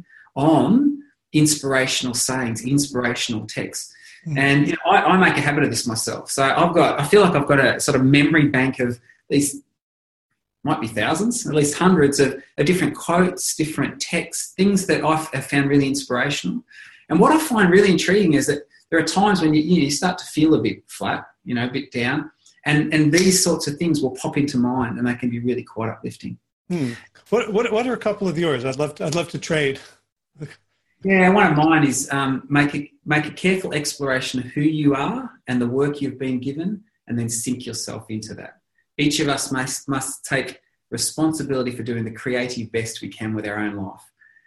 on inspirational sayings, inspirational texts. Mm. And you know, I, I make a habit of this myself. So I've got, I feel like I've got a sort of memory bank of these, might be thousands, at least hundreds of, of different quotes, different texts, things that I've found really inspirational. And what I find really intriguing is that there are times when you, you start to feel a bit flat, you know, a bit down, and, and these sorts of things will pop into mind, and they can be really quite uplifting. Hmm. What, what what are a couple of yours? I'd love to, I'd love to trade. Yeah, one of mine is um, make a, make a careful exploration of who you are and the work you've been given, and then sink yourself into that. Each of us must, must take responsibility for doing the creative best we can with our own life.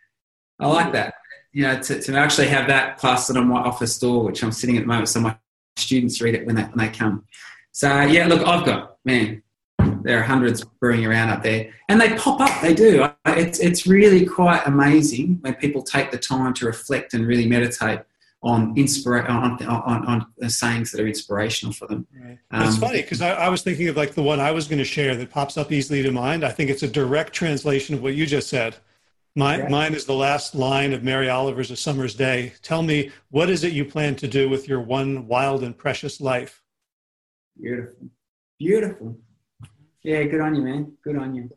I like that. You know, to, to actually have that plastered on my office door, which I'm sitting at the moment, so my students read it when they, when they come. So, yeah, look, I've got, man, there are hundreds brewing around up there, and they pop up, they do. It's, it's really quite amazing when people take the time to reflect and really meditate on inspira- on, on, on sayings that are inspirational for them. Right. Um, it's funny because I, I was thinking of like the one I was going to share that pops up easily to mind. I think it's a direct translation of what you just said. My, yeah. Mine is the last line of Mary Oliver's A Summer's Day. Tell me, what is it you plan to do with your one wild and precious life? Beautiful. Beautiful. Yeah, good on you, man. Good on you.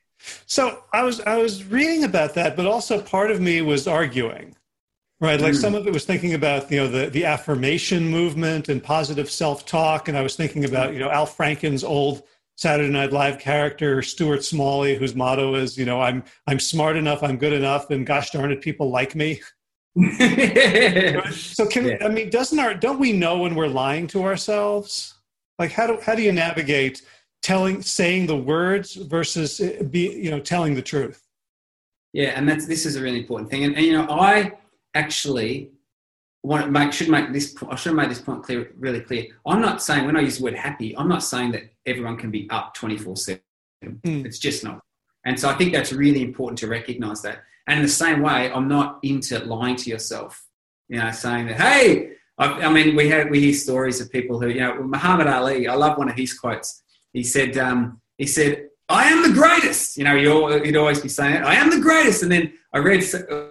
So I was I was reading about that, but also part of me was arguing, right? Like mm. some of it was thinking about, you know, the, the affirmation movement and positive self-talk. And I was thinking about, you know, Al Franken's old Saturday Night Live character, Stuart Smalley, whose motto is, you know, I'm I'm smart enough, I'm good enough, and gosh darn it, people like me. Right? So can yeah. I mean, doesn't our don't we know when we're lying to ourselves? Like how do how do you navigate telling saying the words versus be you know telling the truth? Yeah, and that's this is a really important thing. And, and you know, I actually want to make should make this I should make this point clear, really clear. I'm not saying when I use the word happy, I'm not saying that everyone can be up twenty-four seven. Mm. It's just not. And so I think that's really important to recognise that. And in the same way, I'm not into lying to yourself. You know, saying that, hey, I, I mean, we have we hear stories of people who, you know, Muhammad Ali. I love one of his quotes. He said, um, he said, "I am the greatest." You know, he'd, he'd always be saying it. I am the greatest. And then I read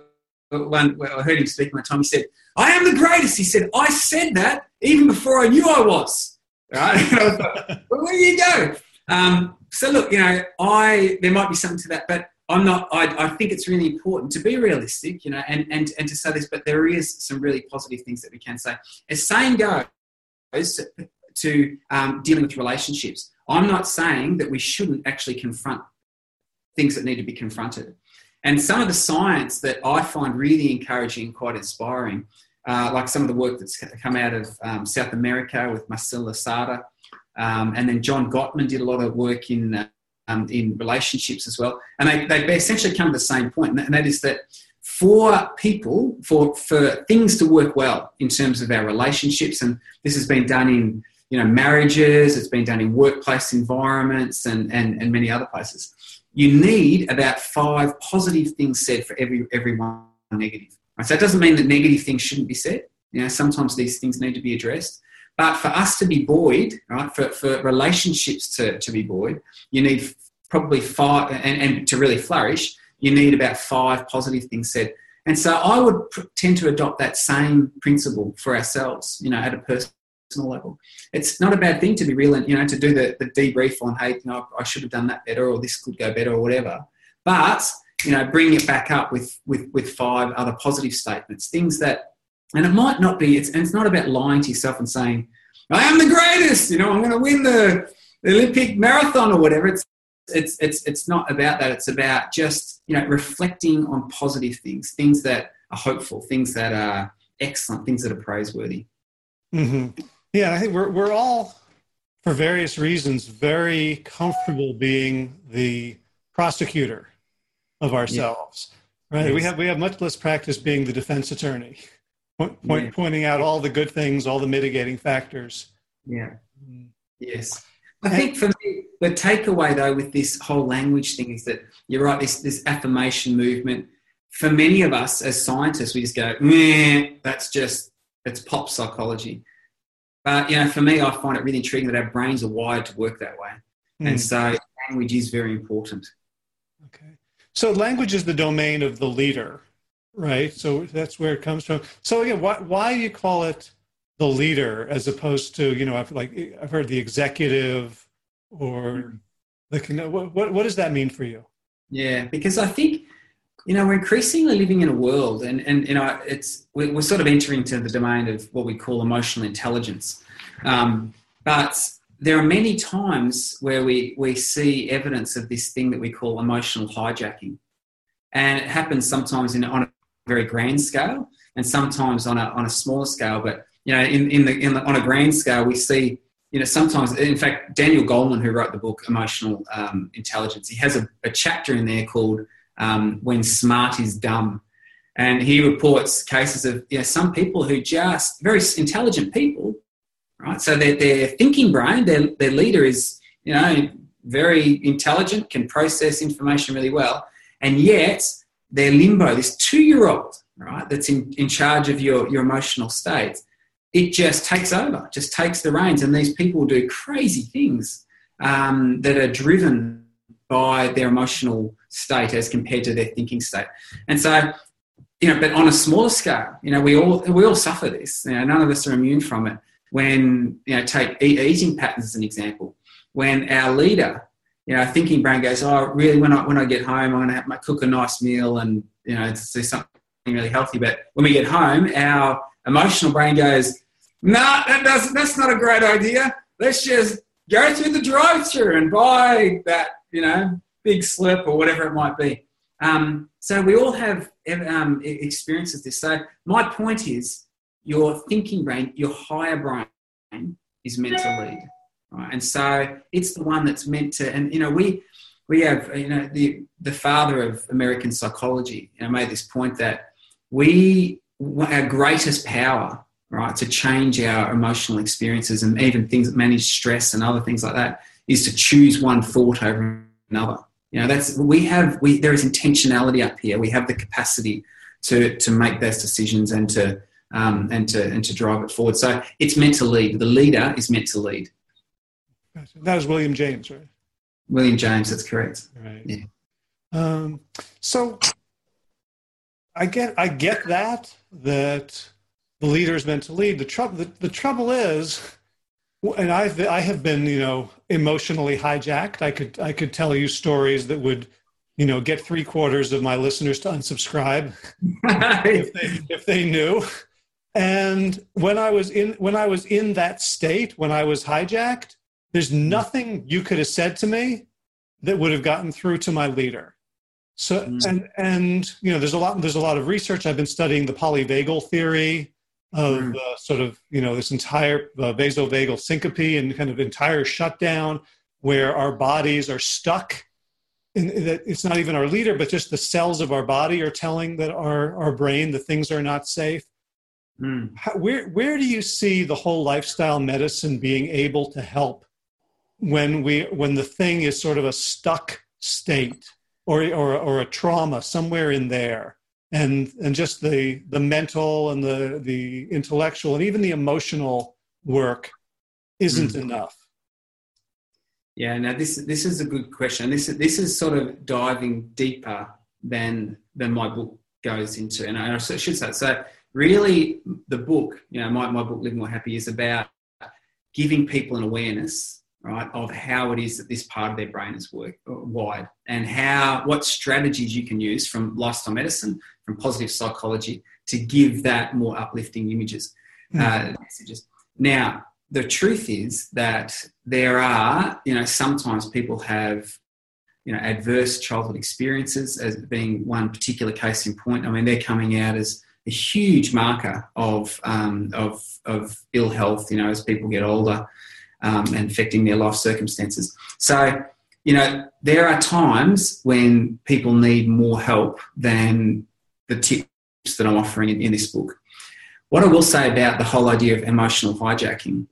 one. I heard him speak one time. He said, "I am the greatest." He said, "I said that even before I knew I was." Right? And I was like, well, where do you go? Um, so look, you know, I there might be something to that, but I'm not. I, I think it's really important to be realistic, you know, and and and to say this. But there is some really positive things that we can say. As same goes to, to um, dealing with relationships. I'm not saying that we shouldn't actually confront things that need to be confronted. And some of the science that I find really encouraging, quite inspiring, uh, like some of the work that's come out of um, South America with Marcel Lasada, um, and then John Gottman did a lot of work in uh, um, in relationships as well. And they, they essentially come to the same point, and that is that for people, for, for things to work well in terms of our relationships, and this has been done in you know, marriages, it's been done in workplace environments and, and, and many other places. You need about five positive things said for every every one negative. Right? So it doesn't mean that negative things shouldn't be said. You know, sometimes these things need to be addressed. But for us to be buoyed, right, for, for relationships to, to be buoyed, you need probably five, and, and to really flourish, you need about five positive things said. And so I would pr- tend to adopt that same principle for ourselves, you know, at a personal level. It's not a bad thing to be real and, you know, to do the, the debrief on, hey, you know, I should have done that better, or this could go better, or whatever. But, you know, bring it back up with, with, with five other positive statements, things that, and it might not be, it's, and it's not about lying to yourself and saying, I am the greatest, you know, I'm going to win the, the Olympic marathon or whatever. It's, it's, it's, it's not about that. It's about just, you know, reflecting on positive things, things that are hopeful, things that are excellent, things that are praiseworthy. Mm-hmm. Yeah, I think we're we're all, for various reasons, very comfortable being the prosecutor of ourselves, yeah. Right? Yes. We have we have much less practice being the defense attorney, point, point, yeah. pointing out all the good things, all the mitigating factors. Yeah. Yes. I think for me, the takeaway though with this whole language thing is that you're right. This this affirmation movement, for many of us as scientists, we just go, meh, that's just it's pop psychology. But, you know, for me, I find it really intriguing that our brains are wired to work that way. Mm. And so language is very important. Okay. So language is the domain of the leader, right? So that's where it comes from. So, again, why, why do you call it the leader as opposed to, you know, I've, like, I've heard the executive or the, what, what, what does that mean for you? Yeah, because I think, you know, we're increasingly living in a world, and, and you know, it's we're, we're sort of entering into the domain of what we call emotional intelligence. Um, but there are many times where we, we see evidence of this thing that we call emotional hijacking. And it happens sometimes in, on a very grand scale and sometimes on a, on a smaller scale. But, you know, in, in the, in the, on a grand scale, we see, you know, sometimes, in fact, Daniel Goleman, who wrote the book Emotional um, Intelligence, he has a, a chapter in there called Um, when smart is dumb. And he reports cases of, you know, some people who just, very intelligent people, right? So their, their thinking brain, their, their leader is, you know, very intelligent, can process information really well. And yet their limbo, this two-year-old, right, that's in, in charge of your, your emotional state, it just takes over, just takes the reins. And these people do crazy things um, that are driven by their emotional state as compared to their thinking state. And so, you know, but on a smaller scale, you know, we all we all suffer this. You know, none of us are immune from it. When, you know, take eating patterns as an example. When our leader, you know, thinking brain goes, oh, really, when I when I get home, I'm going to have my cook a nice meal and, you know, do something really healthy. But when we get home, our emotional brain goes, no, nah, that doesn't. That's not a great idea. Let's just go through the drive-through and buy that, you know, big slip or whatever it might be. Um, so we all have um, experiences this. So my point is, your thinking brain, your higher brain is meant to lead, right? And so it's the one that's meant to, and, you know, we we have, you know, the, the father of American psychology, you know, made this point that we, our greatest power, right, to change our emotional experiences and even things that manage stress and other things like that is to choose one thought over another. You know, that's, we have, we, there is intentionality up here. We have the capacity to, to make those decisions and to, um, and to, and to drive it forward. So it's meant to lead. The leader is meant to lead. That was William James, right? William James, that's correct. Right. Yeah. Um, so I get, I get that, that the leader is meant to lead. The trouble, the, the trouble is, and I've, I have been, you know, emotionally hijacked. I could, I could tell you stories that would, you know, get three quarters of my listeners to unsubscribe if they, if they knew. And when I was in, when I was in that state, when I was hijacked, there's nothing you could have said to me that would have gotten through to my leader. So, mm. and, and, you know, there's a lot, there's a lot of research. I've been studying the polyvagal theory of mm. uh, sort of, you know, this entire uh, vasovagal syncope and kind of entire shutdown where our bodies are stuck in that. It's not even our leader, but just the cells of our body are telling that our, our brain, the things are not safe. Mm. How, where, where do you see the whole lifestyle medicine being able to help when we, when the thing is sort of a stuck state or, or, or a trauma somewhere in there, and, and just the, the mental and the, the intellectual and even the emotional work isn't mm. enough? Yeah, now this, this is a good question. This, this is sort of diving deeper than, than my book goes into. And I should say, so really the book, you know, my, my book, Live More Happy, is about giving people an awareness, right, of how it is that this part of their brain is work, wired, and how, what strategies you can use from lifestyle medicine, from positive psychology, to give that more uplifting images, mm. uh, messages. Now, the truth is that there are, you know, sometimes people have, you know, adverse childhood experiences as being one particular case in point. I mean, they're coming out as a huge marker of um, of of ill health, you know, as people get older. Um, and affecting their life circumstances. So, you know, there are times when people need more help than the tips that I'm offering in, in this book. What I will say about the whole idea of emotional hijacking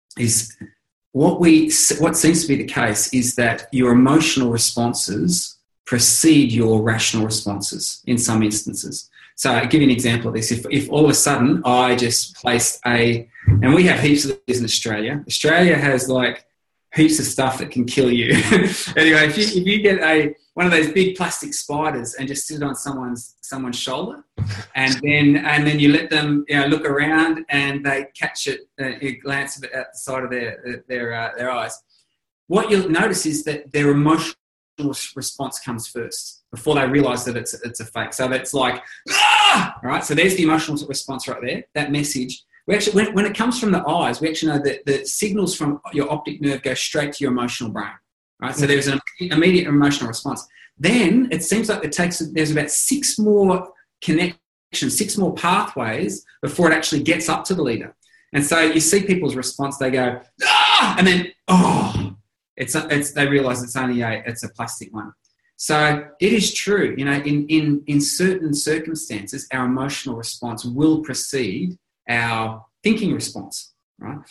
is what we, what seems to be the case is that your emotional responses precede your rational responses in some instances. So I'll give you an example of this. If, if all of a sudden I just placed a, and we have heaps of this in Australia. Australia has like heaps of stuff that can kill you. Anyway, if you, if you get a, one of those big plastic spiders and just sit it on someone's, someone's shoulder, and then, and then you let them, you know, look around and they catch it, uh, you glance at the side of their, their, uh, their eyes. What you'll notice is that their emotional response comes first before they realise that it's it's a fake. So that's like, ah! All right. So there's the emotional response right there. That message. We actually, when, when it comes from the eyes, we actually know that the signals from your optic nerve go straight to your emotional brain. Right. So there's an immediate emotional response. Then it seems like it takes. There's about six more connections, six more pathways before it actually gets up to the leader. And so you see people's response. They go, ah! And then, oh. It's, it's they realise it's only a it's a plastic one. So it is true, you know, in, in, in certain circumstances, our emotional response will precede our thinking response, right?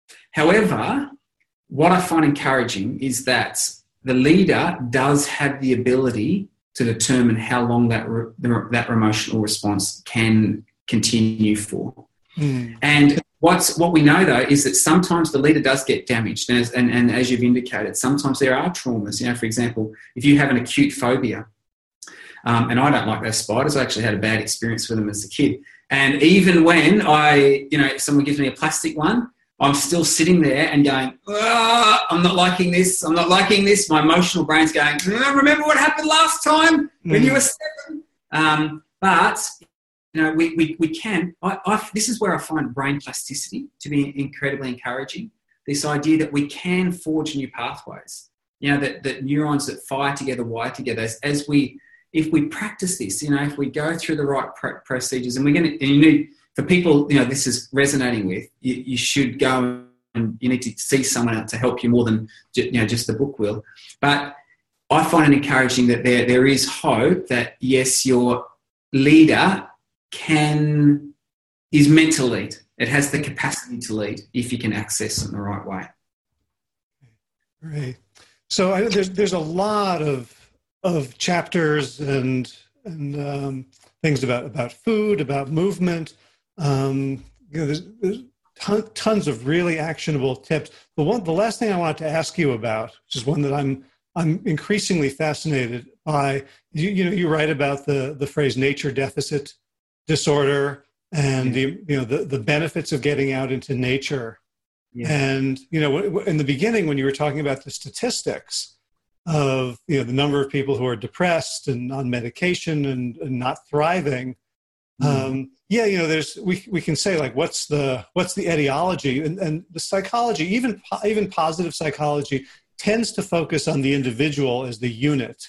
However, what I find encouraging is that the leader does have the ability to determine how long that re, that emotional response can continue for. Mm. And What's, what we know, though, is that sometimes the leader does get damaged. And as, and, and as you've indicated, sometimes there are traumas. You know, for example, if you have an acute phobia, um, and I don't like those spiders. I actually had a bad experience with them as a kid. And even when I, you know, if someone gives me a plastic one, I'm still sitting there and going, ah, I'm not liking this. I'm not liking this. My emotional brain's going, remember what happened last time when mm. you were seven? Um, but... You know, we, we, we can, I, I, this is where I find brain plasticity to be incredibly encouraging. This idea that we can forge new pathways, you know, that, that neurons that fire together, wire together, as, as we, if we practice this, you know, if we go through the right pro- procedures and we're going to, and you need, for people, you know, this is resonating with, you, you should go and you need to see someone else to help you more than, you know, just the book will. But I find it encouraging that there, there is hope that, yes, your leader can, is meant to lead. It has the capacity to lead if you can access it in the right way. Right. So I, there's there's a lot of of chapters and and um, things about about food, about movement. Um, you know, there's, there's ton, tons of really actionable tips. The one, the last thing I wanted to ask you about, which is one that I'm I'm increasingly fascinated by. You, you know, you write about the the phrase nature deficit disorder and the you know the the benefits of getting out into nature. Yeah. And, you know, in the beginning, when you were talking about the statistics of, you know, the number of people who are depressed and on medication and, and not thriving, mm. um, yeah, you know, there's, we, we can say like, what's the, what's the etiology and, and the psychology, even, even positive psychology tends to focus on the individual as the unit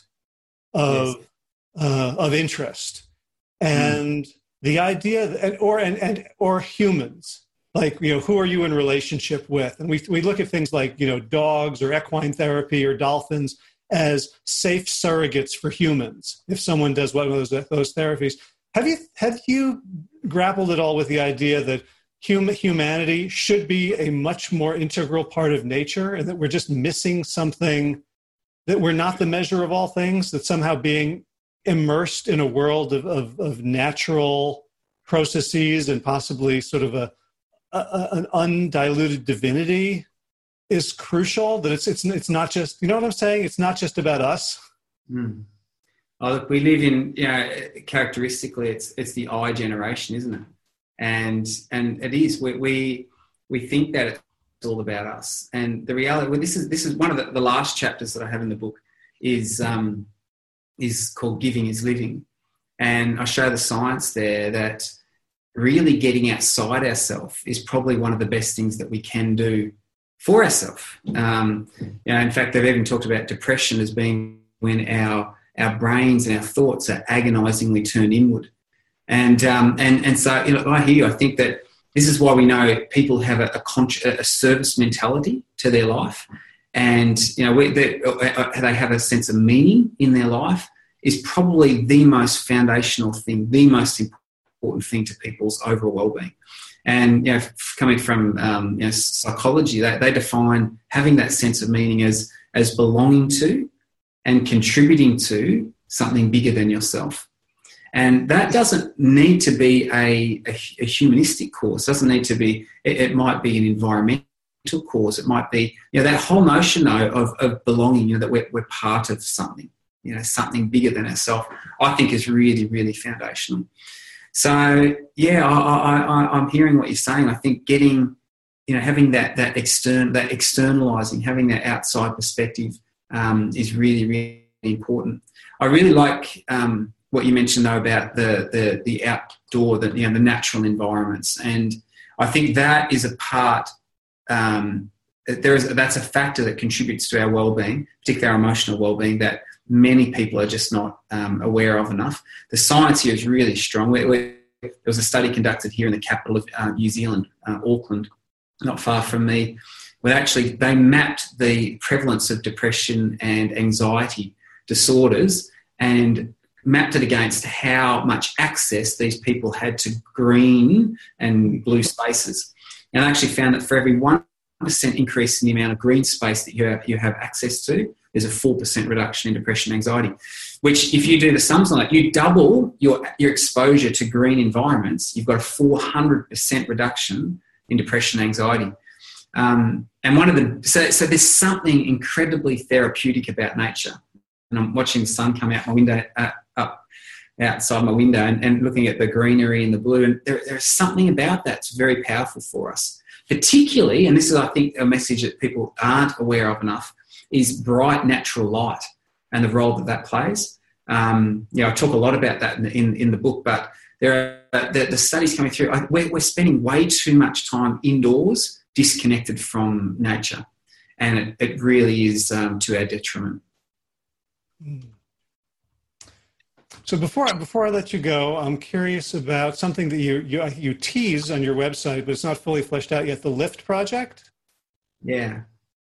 of, yes. uh, of interest and mm. the idea that, or, and, and, or humans. Like, you know, who are you in relationship with? And we we look at things like, you know, dogs or equine therapy or dolphins as safe surrogates for humans. If someone does one of those those therapies, have you have you grappled at all with the idea that hum, humanity should be a much more integral part of nature, and that we're just missing something, that we're not the measure of all things, that somehow being immersed in a world of of, of natural processes and possibly sort of a A, an undiluted divinity is crucial, that it's it's it's not just, you know what I'm saying? It's not just about us. Mm. Oh, look, we live in, you know, characteristically, it's it's the I generation, isn't it? And and it is. We we we think that it's all about us. And the reality, well, this is this is one of the, the last chapters that I have in the book is um is called Giving is Living, and I show the science there that really getting outside ourselves is probably one of the best things that we can do for ourselves. Um, you know, in fact, they've even talked about depression as being when our our brains and our thoughts are agonisingly turned inward. And um, and and so, you know, I hear you. I think that this is why we know people have a, a, con- a service mentality to their life, and you know, we, they, they have a sense of meaning in their life. Is probably the most foundational thing, the most important. important thing to people's overall well-being. And, you know, coming from um, you know, psychology, they, they define having that sense of meaning as, as belonging to and contributing to something bigger than yourself. And that doesn't need to be a, a, a humanistic cause. It doesn't need to be, it, it might be an environmental cause. It might be, you know, that whole notion, though, of, of belonging, you know, that we're, we're part of something, you know, something bigger than ourselves, I think is really, really foundational. So yeah, I, I, I'm hearing what you're saying. I think getting, you know, having that that extern that externalizing, having that outside perspective um, is really really important. I really like um, what you mentioned though about the the the outdoor, the you know the natural environments, and I think that is a part. Um, there is that's a factor that contributes to our well-being, particularly our emotional well-being, that many people are just not um, aware of enough. The science here is really strong. We, we, there was a study conducted here in the capital of uh, New Zealand, uh, Auckland, not far from me, where actually they mapped the prevalence of depression and anxiety disorders and mapped it against how much access these people had to green and blue spaces. And I actually found that for every one percent increase in the amount of green space that you have, you have access to, there's a four percent reduction in depression and anxiety, which if you do the sums on it, you double your, your exposure to green environments, you've got a four hundred percent reduction in depression and anxiety. Um, and one of the, so, so there's something incredibly therapeutic about nature. And I'm watching the sun come out my window, uh, up outside my window and, and looking at the greenery and the blue. And there, there's something about that that's very powerful for us. Particularly, and this is, I think, a message that people aren't aware of enough, is bright natural light and the role that that plays. Um, you know, I talk a lot about that in, in, in the book, but there are the, the studies coming through. We're, we're spending way too much time indoors, disconnected from nature, and it, it really is um, to our detriment. So before before I let you go, I'm curious about something that you you, you tease on your website, but it's not fully fleshed out yet. The LIFT project. Yeah.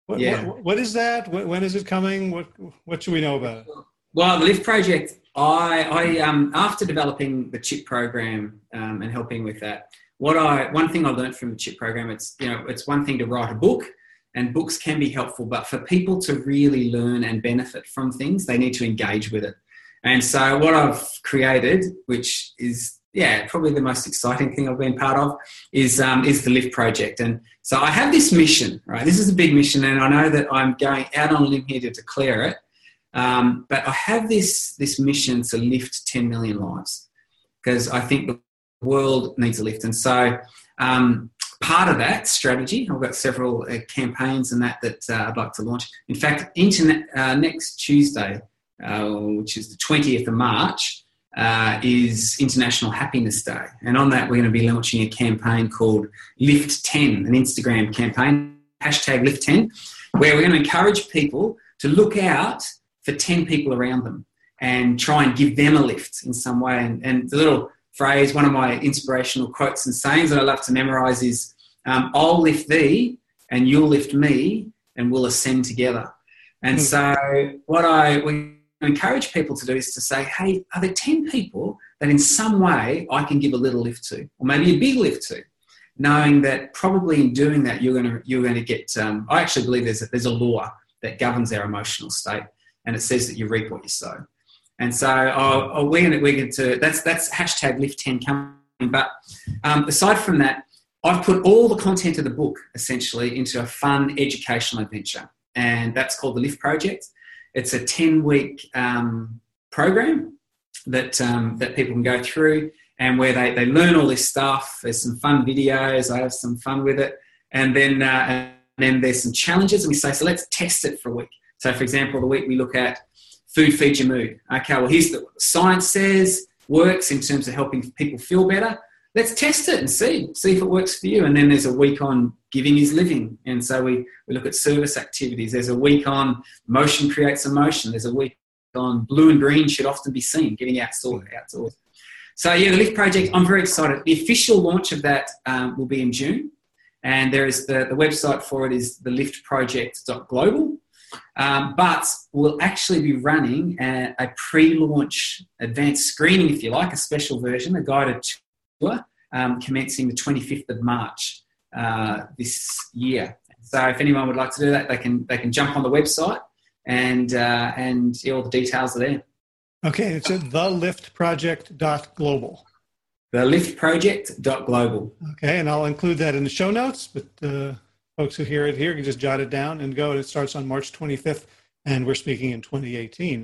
What, Yeah. what, what is that? When, when is it coming? What what should we know about it? Well, the LIFT project, I, I um, after developing the CHIP program um, and helping with that, what I one thing I learned from the CHIP program, it's you know it's one thing to write a book, and books can be helpful, but for people to really learn and benefit from things, they need to engage with it. And so what I've created, which is yeah probably the most exciting thing I've been part of, is um, is the LIFT project. And so I have this mission, right? This is a big mission, and I know that I'm going out on a limb here to declare it. Um, but I have this this mission to lift ten million lives, because I think the world needs a lift. And so um, part of that strategy, I've got several uh, campaigns and that that uh, I'd like to launch. In fact, internet, uh, next Tuesday, uh, which is the twentieth of March, uh, is International Happiness Day. And on that, we're going to be launching a campaign called Lift ten, an Instagram campaign, hashtag Lift ten, where we're going to encourage people to look out for ten people around them and try and give them a lift in some way. And, and the little phrase, one of my inspirational quotes and sayings that I love to memorise is, um, I'll lift thee and you'll lift me and we'll ascend together. And mm. so what I we encourage people to do is to say, hey, are there ten people that in some way I can give a little lift to, or maybe a big lift to, knowing that probably in doing that you're going to you're going to get, um, I actually believe there's a, there's a law that governs our emotional state. And it says that you reap what you sow. And so oh, oh, we're going to, we're going to, that's, that's hashtag Lift ten coming. But um, aside from that, I've put all the content of the book essentially into a fun educational adventure. And that's called the LIFT Project. It's a ten-week um, program that, um, that people can go through, and where they, they learn all this stuff. There's some fun videos. I have some fun with it. And then, uh, and then there's some challenges. And we say, so let's test it for a week. So, for example, the week we look at food feeds your mood. Okay, well, here's what science says works in terms of helping people feel better. Let's test it and see, see if it works for you. And then there's a week on giving is living. And so we, we look at service activities. There's a week on motion creates emotion. There's a week on blue and green should often be seen, getting outdoors. outdoors. So, yeah, the LIFT Project, I'm very excited. The official launch of that um, will be in June. And there is the, the website for it is the lift project dot global. Um, but we'll actually be running a, a pre-launch advanced screening, if you like, a special version, a guided tour, um, commencing the twenty-fifth of March uh, this year. So if anyone would like to do that, they can they can jump on the website and uh, and yeah, all the details are there. Okay, it's at the lift project dot global. the lift project dot global. Okay, and I'll include that in the show notes, but uh, folks who hear it here can just jot it down and go. It starts on March twenty-fifth, and we're speaking in twenty eighteen.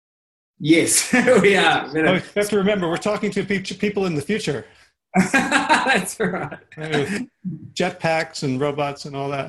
Yes, we are. Oh, you have to remember, we're talking to people in the future. That's right. Jetpacks and robots and all that.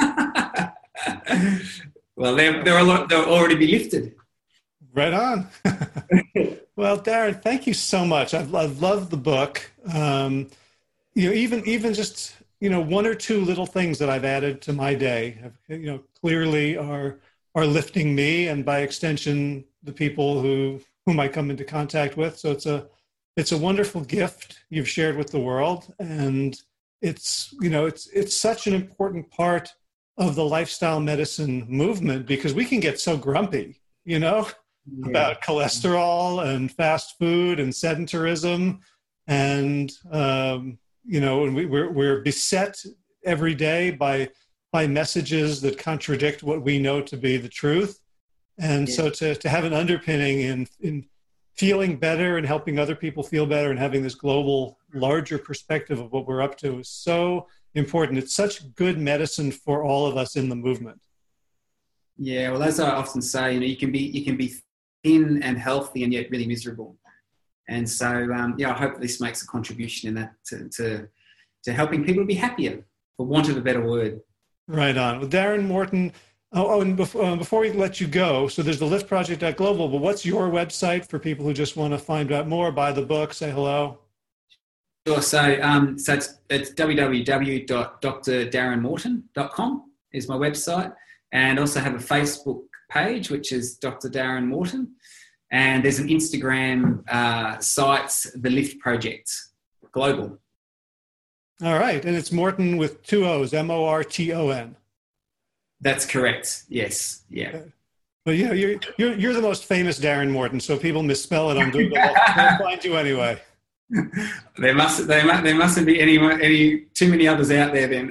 Well, they're, they're, a lot, they'll already be lifted. Right on. Well, Darren, thank you so much. I've, I've loved the book. Um, you know, even even just you know one or two little things that I've added to my day, have, you know, clearly are are lifting me, and by extension, the people who whom I come into contact with. So it's a it's a wonderful gift you've shared with the world, and it's you know it's it's such an important part of the lifestyle medicine movement, because we can get so grumpy, you know. Yeah. About cholesterol and fast food and sedentarism, and um, you know, and we, we're we're beset every day by by messages that contradict what we know to be the truth, and yeah. so to to have an underpinning in in feeling better and helping other people feel better and having this global, larger perspective of what we're up to is so important. It's such good medicine for all of us in the movement. Yeah, well, as I often say, you know, you can be you can be thin and healthy and yet really miserable. And so, um, yeah, I hope this makes a contribution in that to, to to helping people be happier, for want of a better word. Right on. Well, Darren Morton, oh, oh and before, uh, before we let you go, so there's the lift project dot global, but what's your website for people who just want to find out more, buy the book, say hello? Sure. So, um, so it's, it's w w w dot d r darren morton dot com is my website, and also have a Facebook page, which is Doctor Darren Morton, and there's an Instagram uh, site, The Lift Project Global. All right, and it's Morton with two O's, M O R T O N. That's correct. Yes. Yeah. But yeah, you're you're you're the most famous Darren Morton, so if people misspell it on Google, they'll, they'll find you anyway. There must there must there mustn't be any any too many others out there then.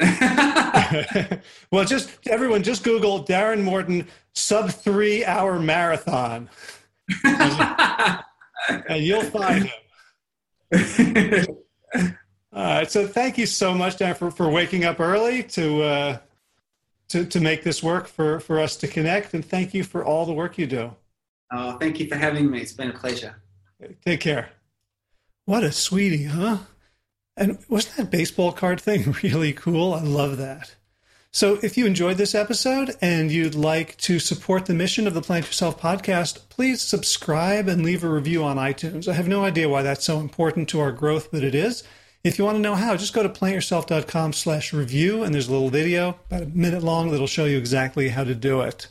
Well, just everyone, just Google Darren Morton sub three hour marathon, and you'll find him. All right, so thank you so much, Darren, for, for waking up early to uh, to to make this work for for us to connect, and thank you for all the work you do. Oh, thank you for having me. It's been a pleasure. Take care. What a sweetie, huh? And wasn't that baseball card thing really cool? I love that. So if you enjoyed this episode and you'd like to support the mission of the Plant Yourself podcast, please subscribe and leave a review on iTunes. I have no idea why that's so important to our growth, but it is. If you want to know how, just go to plantyourself.com slash review, and there's a little video, about a minute long, that'll show you exactly how to do it.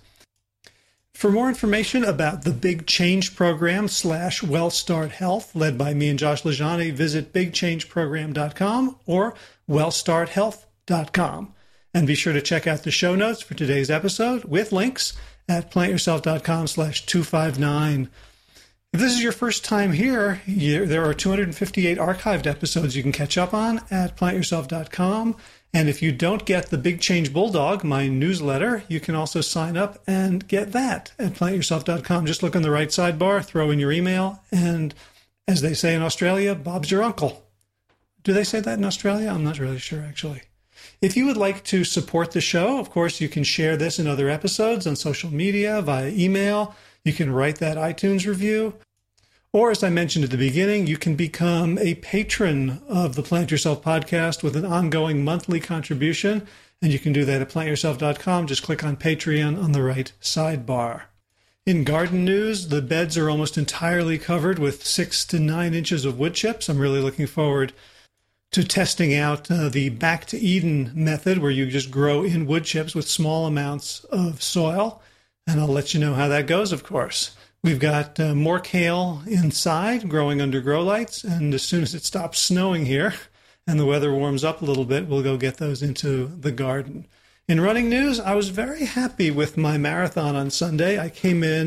For more information about the Big Change Program slash WellStart Health, led by me and Josh LaJaunie, visit big change program dot com or well start health dot com. And be sure to check out the show notes for today's episode with links at plantyourself.com slash 259. If this is your first time here, you, there are two hundred fifty-eight archived episodes you can catch up on at plant yourself dot com. And if you don't get the Big Change Bulldog, my newsletter, you can also sign up and get that at plant yourself dot com. Just look on the right sidebar, throw in your email, and as they say in Australia, Bob's your uncle. Do they say that in Australia? I'm not really sure, actually. If you would like to support the show, of course, you can share this and other episodes on social media, via email. You can write that iTunes review. Or, as I mentioned at the beginning, you can become a patron of the Plant Yourself podcast with an ongoing monthly contribution. And you can do that at plant yourself dot com. Just click on Patreon on the right sidebar. In garden news, the beds are almost entirely covered with six to nine inches of wood chips. I'm really looking forward to testing out uh, the Back to Eden method, where you just grow in wood chips with small amounts of soil. And I'll let you know how that goes, of course. We've got uh, more kale inside, growing under grow lights, and as soon as it stops snowing here and the weather warms up a little bit, we'll go get those into the garden. In running news, I was very happy with my marathon on Sunday. I came in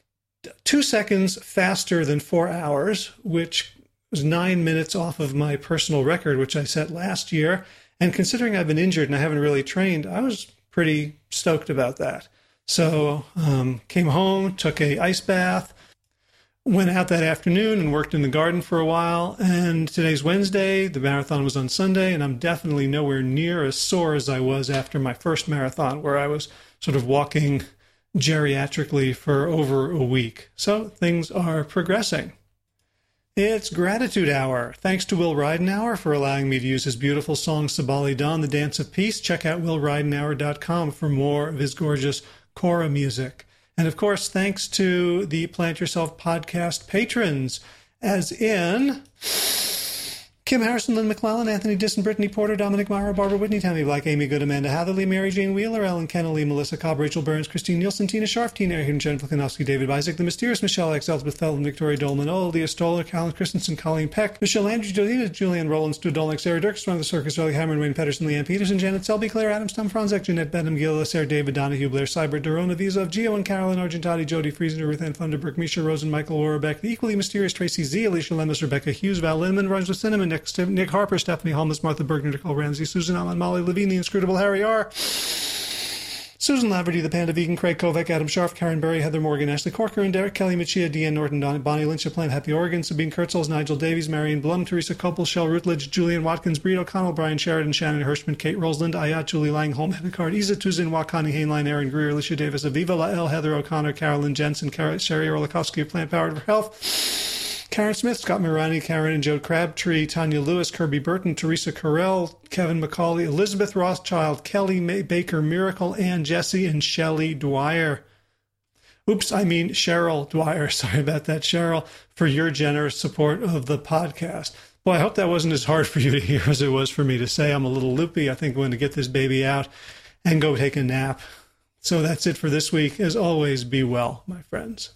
two seconds faster than four hours, which was nine minutes off of my personal record, which I set last year. And considering I've been injured and I haven't really trained, I was pretty stoked about that. So um, came home, took a ice bath, went out that afternoon and worked in the garden for a while. And today's Wednesday, the marathon was on Sunday, and I'm definitely nowhere near as sore as I was after my first marathon, where I was sort of walking geriatrically for over a week. So things are progressing. It's Gratitude Hour. Thanks to Will Ridenhour for allowing me to use his beautiful song Sabali Dawn, The Dance of Peace. Check out will ridenhour dot com for more of his gorgeous Kora music. And of course, thanks to the Plant Yourself podcast patrons, as in Kim Harrison, Lynn McClellan, Anthony Disson, Brittany Porter, Dominic Mara, Barbara Whitney, Tammy Black, Amy Good, Amanda Hatherley, Mary Jane Wheeler, Ellen Kennelly, Melissa Cobb, Rachel Burns, Christine Nielsen, Tina Sharf, Tina Ayrton, Jennifer Kanowski, David Isaac, The Mysterious Michelle X, Elizabeth Feldman, Victoria Dolman, Oh, Leah Stoller, Callan Christensen, Colleen Peck, Michelle Andrews, Jolina, Julian Rowland, Stu Dolnick, Sarah Dirks, Run the Circus, Charlie Hammer, Wayne Pedersen, Leanne Peterson, Janet Selby, Claire Adams, Tom Franzek, Jeanette Benham, Gila, Sarah David, Donahue, Blair Seibert, Dorona Vizov, Gio and Carolyn Argentati, Jody Friesen, Ruth Ann Thunderberg, Misha Rosen, Michael Warbeck, the equally mysterious Tracy Z, Alicia Lemus, Rebecca Hughes, Val Lindeman, Rhymes with Cinnamon, Nick, Nick Harper, Stephanie Holmes, Martha Bergner, Nicole Ramsey, Susan Allen, Molly Levine, the inscrutable Harry R., Susan Laverty, the Panda Vegan, Craig Kovac, Adam Scharf, Karen Berry, Heather Morgan, Ashley Corcoran, Derek Kelly, Machia, Deanne Norton, Don, Bonnie Lynch, Plant Happy Oregon, Sabine Kurtzels, Nigel Davies, Marion Blum, Teresa Copel, Shell Rutledge, Julian Watkins, Breed O'Connell, Brian Sheridan, Shannon Hirschman, Kate Rosalind, Ayat, Julie Lang, Holm, Hedicard, Isa Tuzin, Wakani, Hainline, Aaron Greer, Alicia Davis, Aviva Lael, Heather O'Connor, Carolyn Jensen, Car- Sherry Orlikowski of Plant Powered for Health, Karen Smith, Scott Mirani, Karen and Joe Crabtree, Tanya Lewis, Kirby Burton, Teresa Carell, Kevin McCauley, Elizabeth Rothschild, Kelly May Baker, Miracle, Ann Jesse, and Shelley Dwyer. Oops, I mean Cheryl Dwyer. Sorry about that, Cheryl, for your generous support of the podcast. Well, I hope that wasn't as hard for you to hear as it was for me to say. I'm a little loopy. I think I'm going to get this baby out and go take a nap. So that's it for this week. As always, be well, my friends.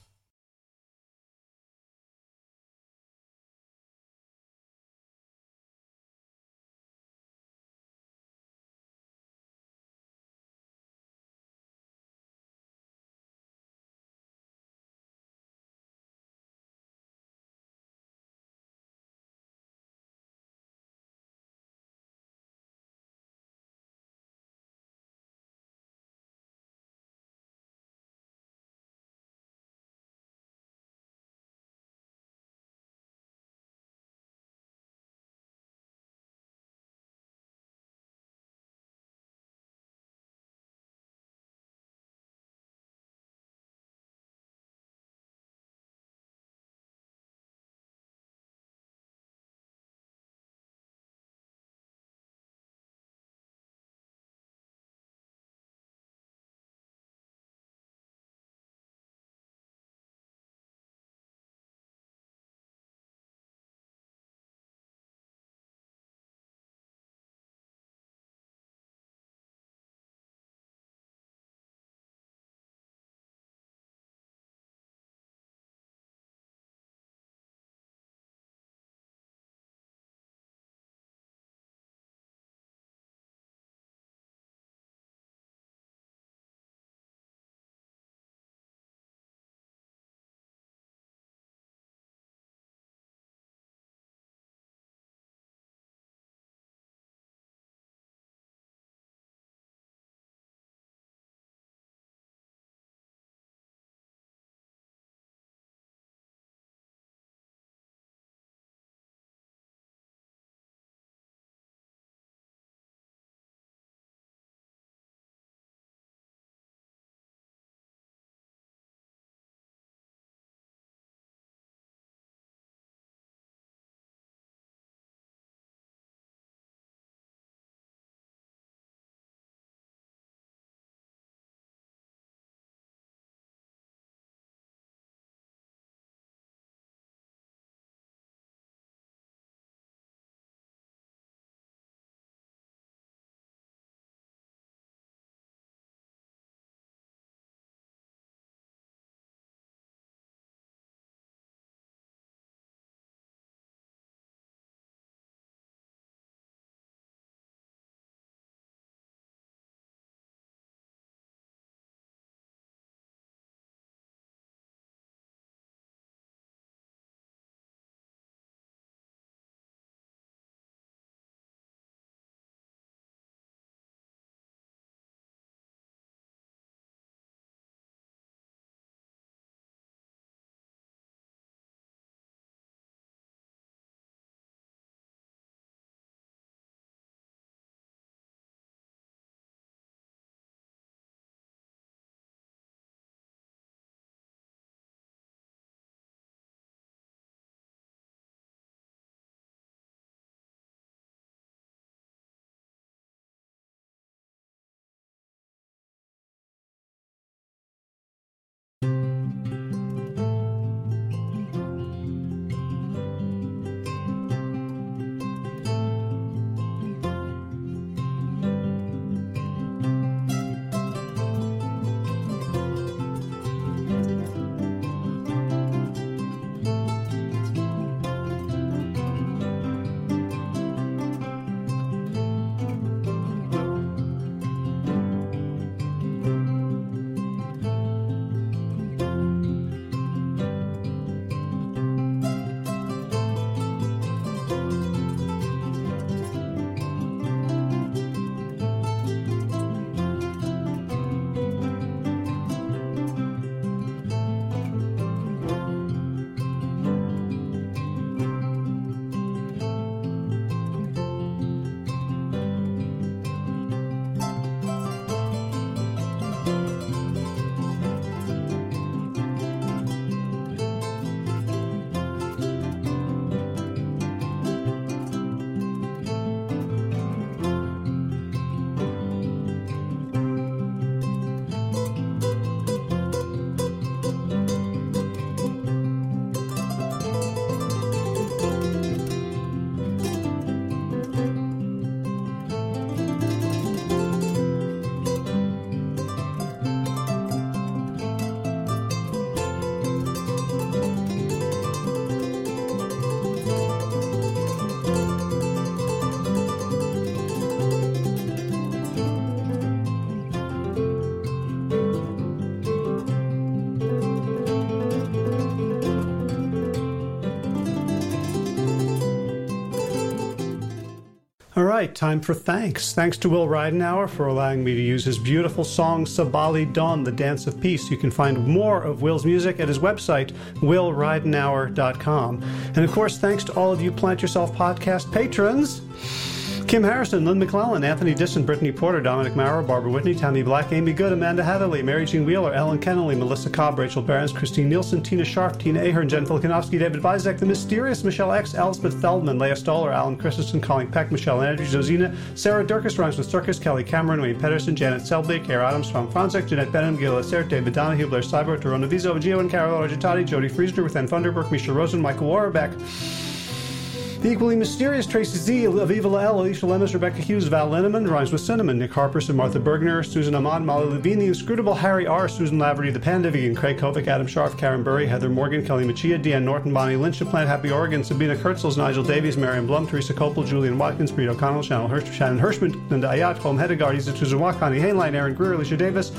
All right, time for thanks. Thanks to Will Ridenauer for allowing me to use his beautiful song Sabali Dawn, The Dance of Peace. You can find more of Will's music at his website, will ridenauer dot com. And of course, thanks to all of you Plant Yourself podcast patrons. Kim Harrison, Lynn McClellan, Anthony Disson, Brittany Porter, Dominic Maurer, Barbara Whitney, Tammy Black, Amy Good, Amanda Heatherly, Mary Jean Wheeler, Ellen Kennelly, Melissa Cobb, Rachel Behrens, Christine Nielsen, Tina Sharp, Tina Ahern, Jen Filikanovsky, David Bizek, The Mysterious, Michelle X, Elspeth Feldman, Leah Stoller, Alan Christensen, Colleen Peck, Michelle Andrews, Zosina, Sarah Durkis, Rhymes with Circus, Kelly Cameron, Wayne Pedersen, Janet Selby, Kara Adams, Tom Franzek, Jeanette Benham, Gil Lassert, David Donahue, Blair Cyber, Torona Vizo, Gio and Carol Argentati, Jody Friesner, Ruth Ann Funderburk, Misha Rosen, Michael Warbeck, the equally mysterious Tracy Z, Aviva Lael, Alicia Lemus, Rebecca Hughes, Val Linneman, Rhymes with Cinnamon, Nick Harperson, Martha Bergner, Susan Ahmad, Molly Levine, The Inscrutable Harry R., Susan Laverty, The Panda Vegan, Craig Kovic, Adam Scharf, Karen Burry, Heather Morgan, Kelly Machia, Deanne Norton, Bonnie Lynch, Plant Happy Oregon, Sabina Kurtzels, Nigel Davies, Marion Blum, Teresa Copel, Julian Watkins, Breed O'Connell, Shannon, Hirsch, Shannon Hirschman, Linda Ayat, Holm Hedegaard, Isa Tuzawa, Connie Hainline, Aaron Greer, Alicia Davis,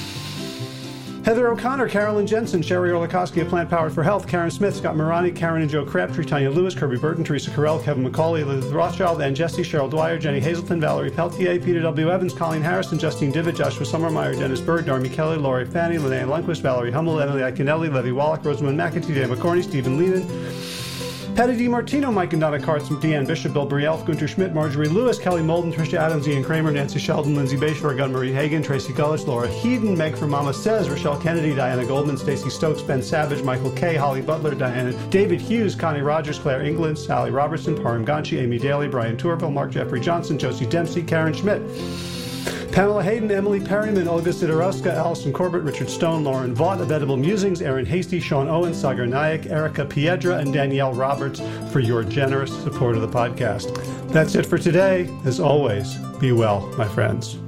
Heather O'Connor, Carolyn Jensen, Sherry Orlikowski of Plant Powered for Health, Karen Smith, Scott Morani, Karen and Joe Crabtree, Tanya Lewis, Kirby Burton, Teresa Carell, Kevin McCauley, Elizabeth Rothschild, Ann Jesse, Cheryl Dwyer, Jenny Hazelton, Valerie Peltier, Peter W. Evans, Colleen Harrison, Justine Divitt, Joshua Sommermeyer, Dennis Bird, Darmy Kelly, Laurie Fanny, Linnea Lundquist, Valerie Hummel, Emily Iaconelli, Levy Wallach, Rosamund McAtee, Dan McCorney, Stephen Lehman, Patty DiMartino, Mike and Donna Kartz, Deanne Bishop, Bill Brielf, Gunter Schmidt, Marjorie Lewis, Kelly Molden, Tricia Adams, Ian Kramer, Nancy Sheldon, Lindsay Bayshore, Gunn-Marie Hagan, Tracy Gullis, Laura Heaton, Meg from Mama Says, Rochelle Kennedy, Diana Goldman, Stacey Stokes, Ben Savage, Michael Kay, Holly Butler, Diana, David Hughes, Connie Rogers, Claire England, Sally Robertson, Param Ganchi, Amy Daly, Brian Tourville, Mark Jeffrey Johnson, Josie Dempsey, Karen Schmidt, Pamela Hayden, Emily Perryman, Olga Sidorowska, Allison Corbett, Richard Stone, Lauren Vaught of Edible Musings, Aaron Hasty, Sean Owen, Sagar Nayak, Erica Piedra, and Danielle Roberts for your generous support of the podcast. That's it for today. As always, be well, my friends.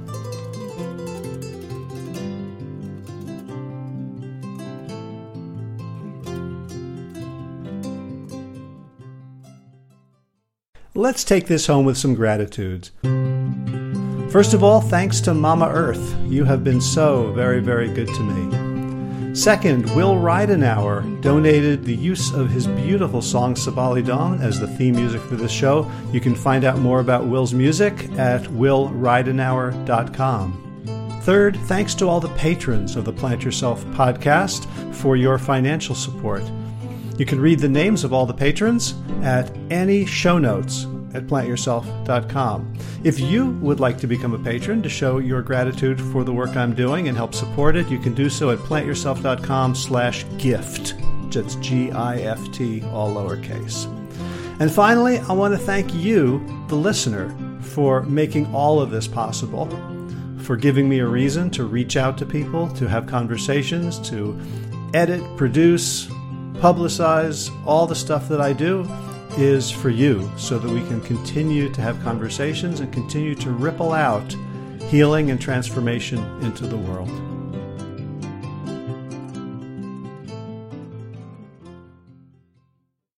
Let's take this home with some gratitudes. First of all, thanks to Mama Earth. You have been so very, very good to me. Second, Will Ridenauer donated the use of his beautiful song Sabali Dawn as the theme music for this show. You can find out more about Will's music at will ridenauer dot com. Third, thanks to all the patrons of the Plant Yourself podcast for your financial support. You can read the names of all the patrons at any show notes at plant yourself dot com. If you would like to become a patron to show your gratitude for the work I'm doing and help support it, you can do so at plant yourself dot com slash gift. That's G I F T, all lowercase. And finally, I want to thank you, the listener, for making all of this possible, for giving me a reason to reach out to people, to have conversations, to edit, produce, publicize, all the stuff that I do is for you, so that we can continue to have conversations and continue to ripple out healing and transformation into the world.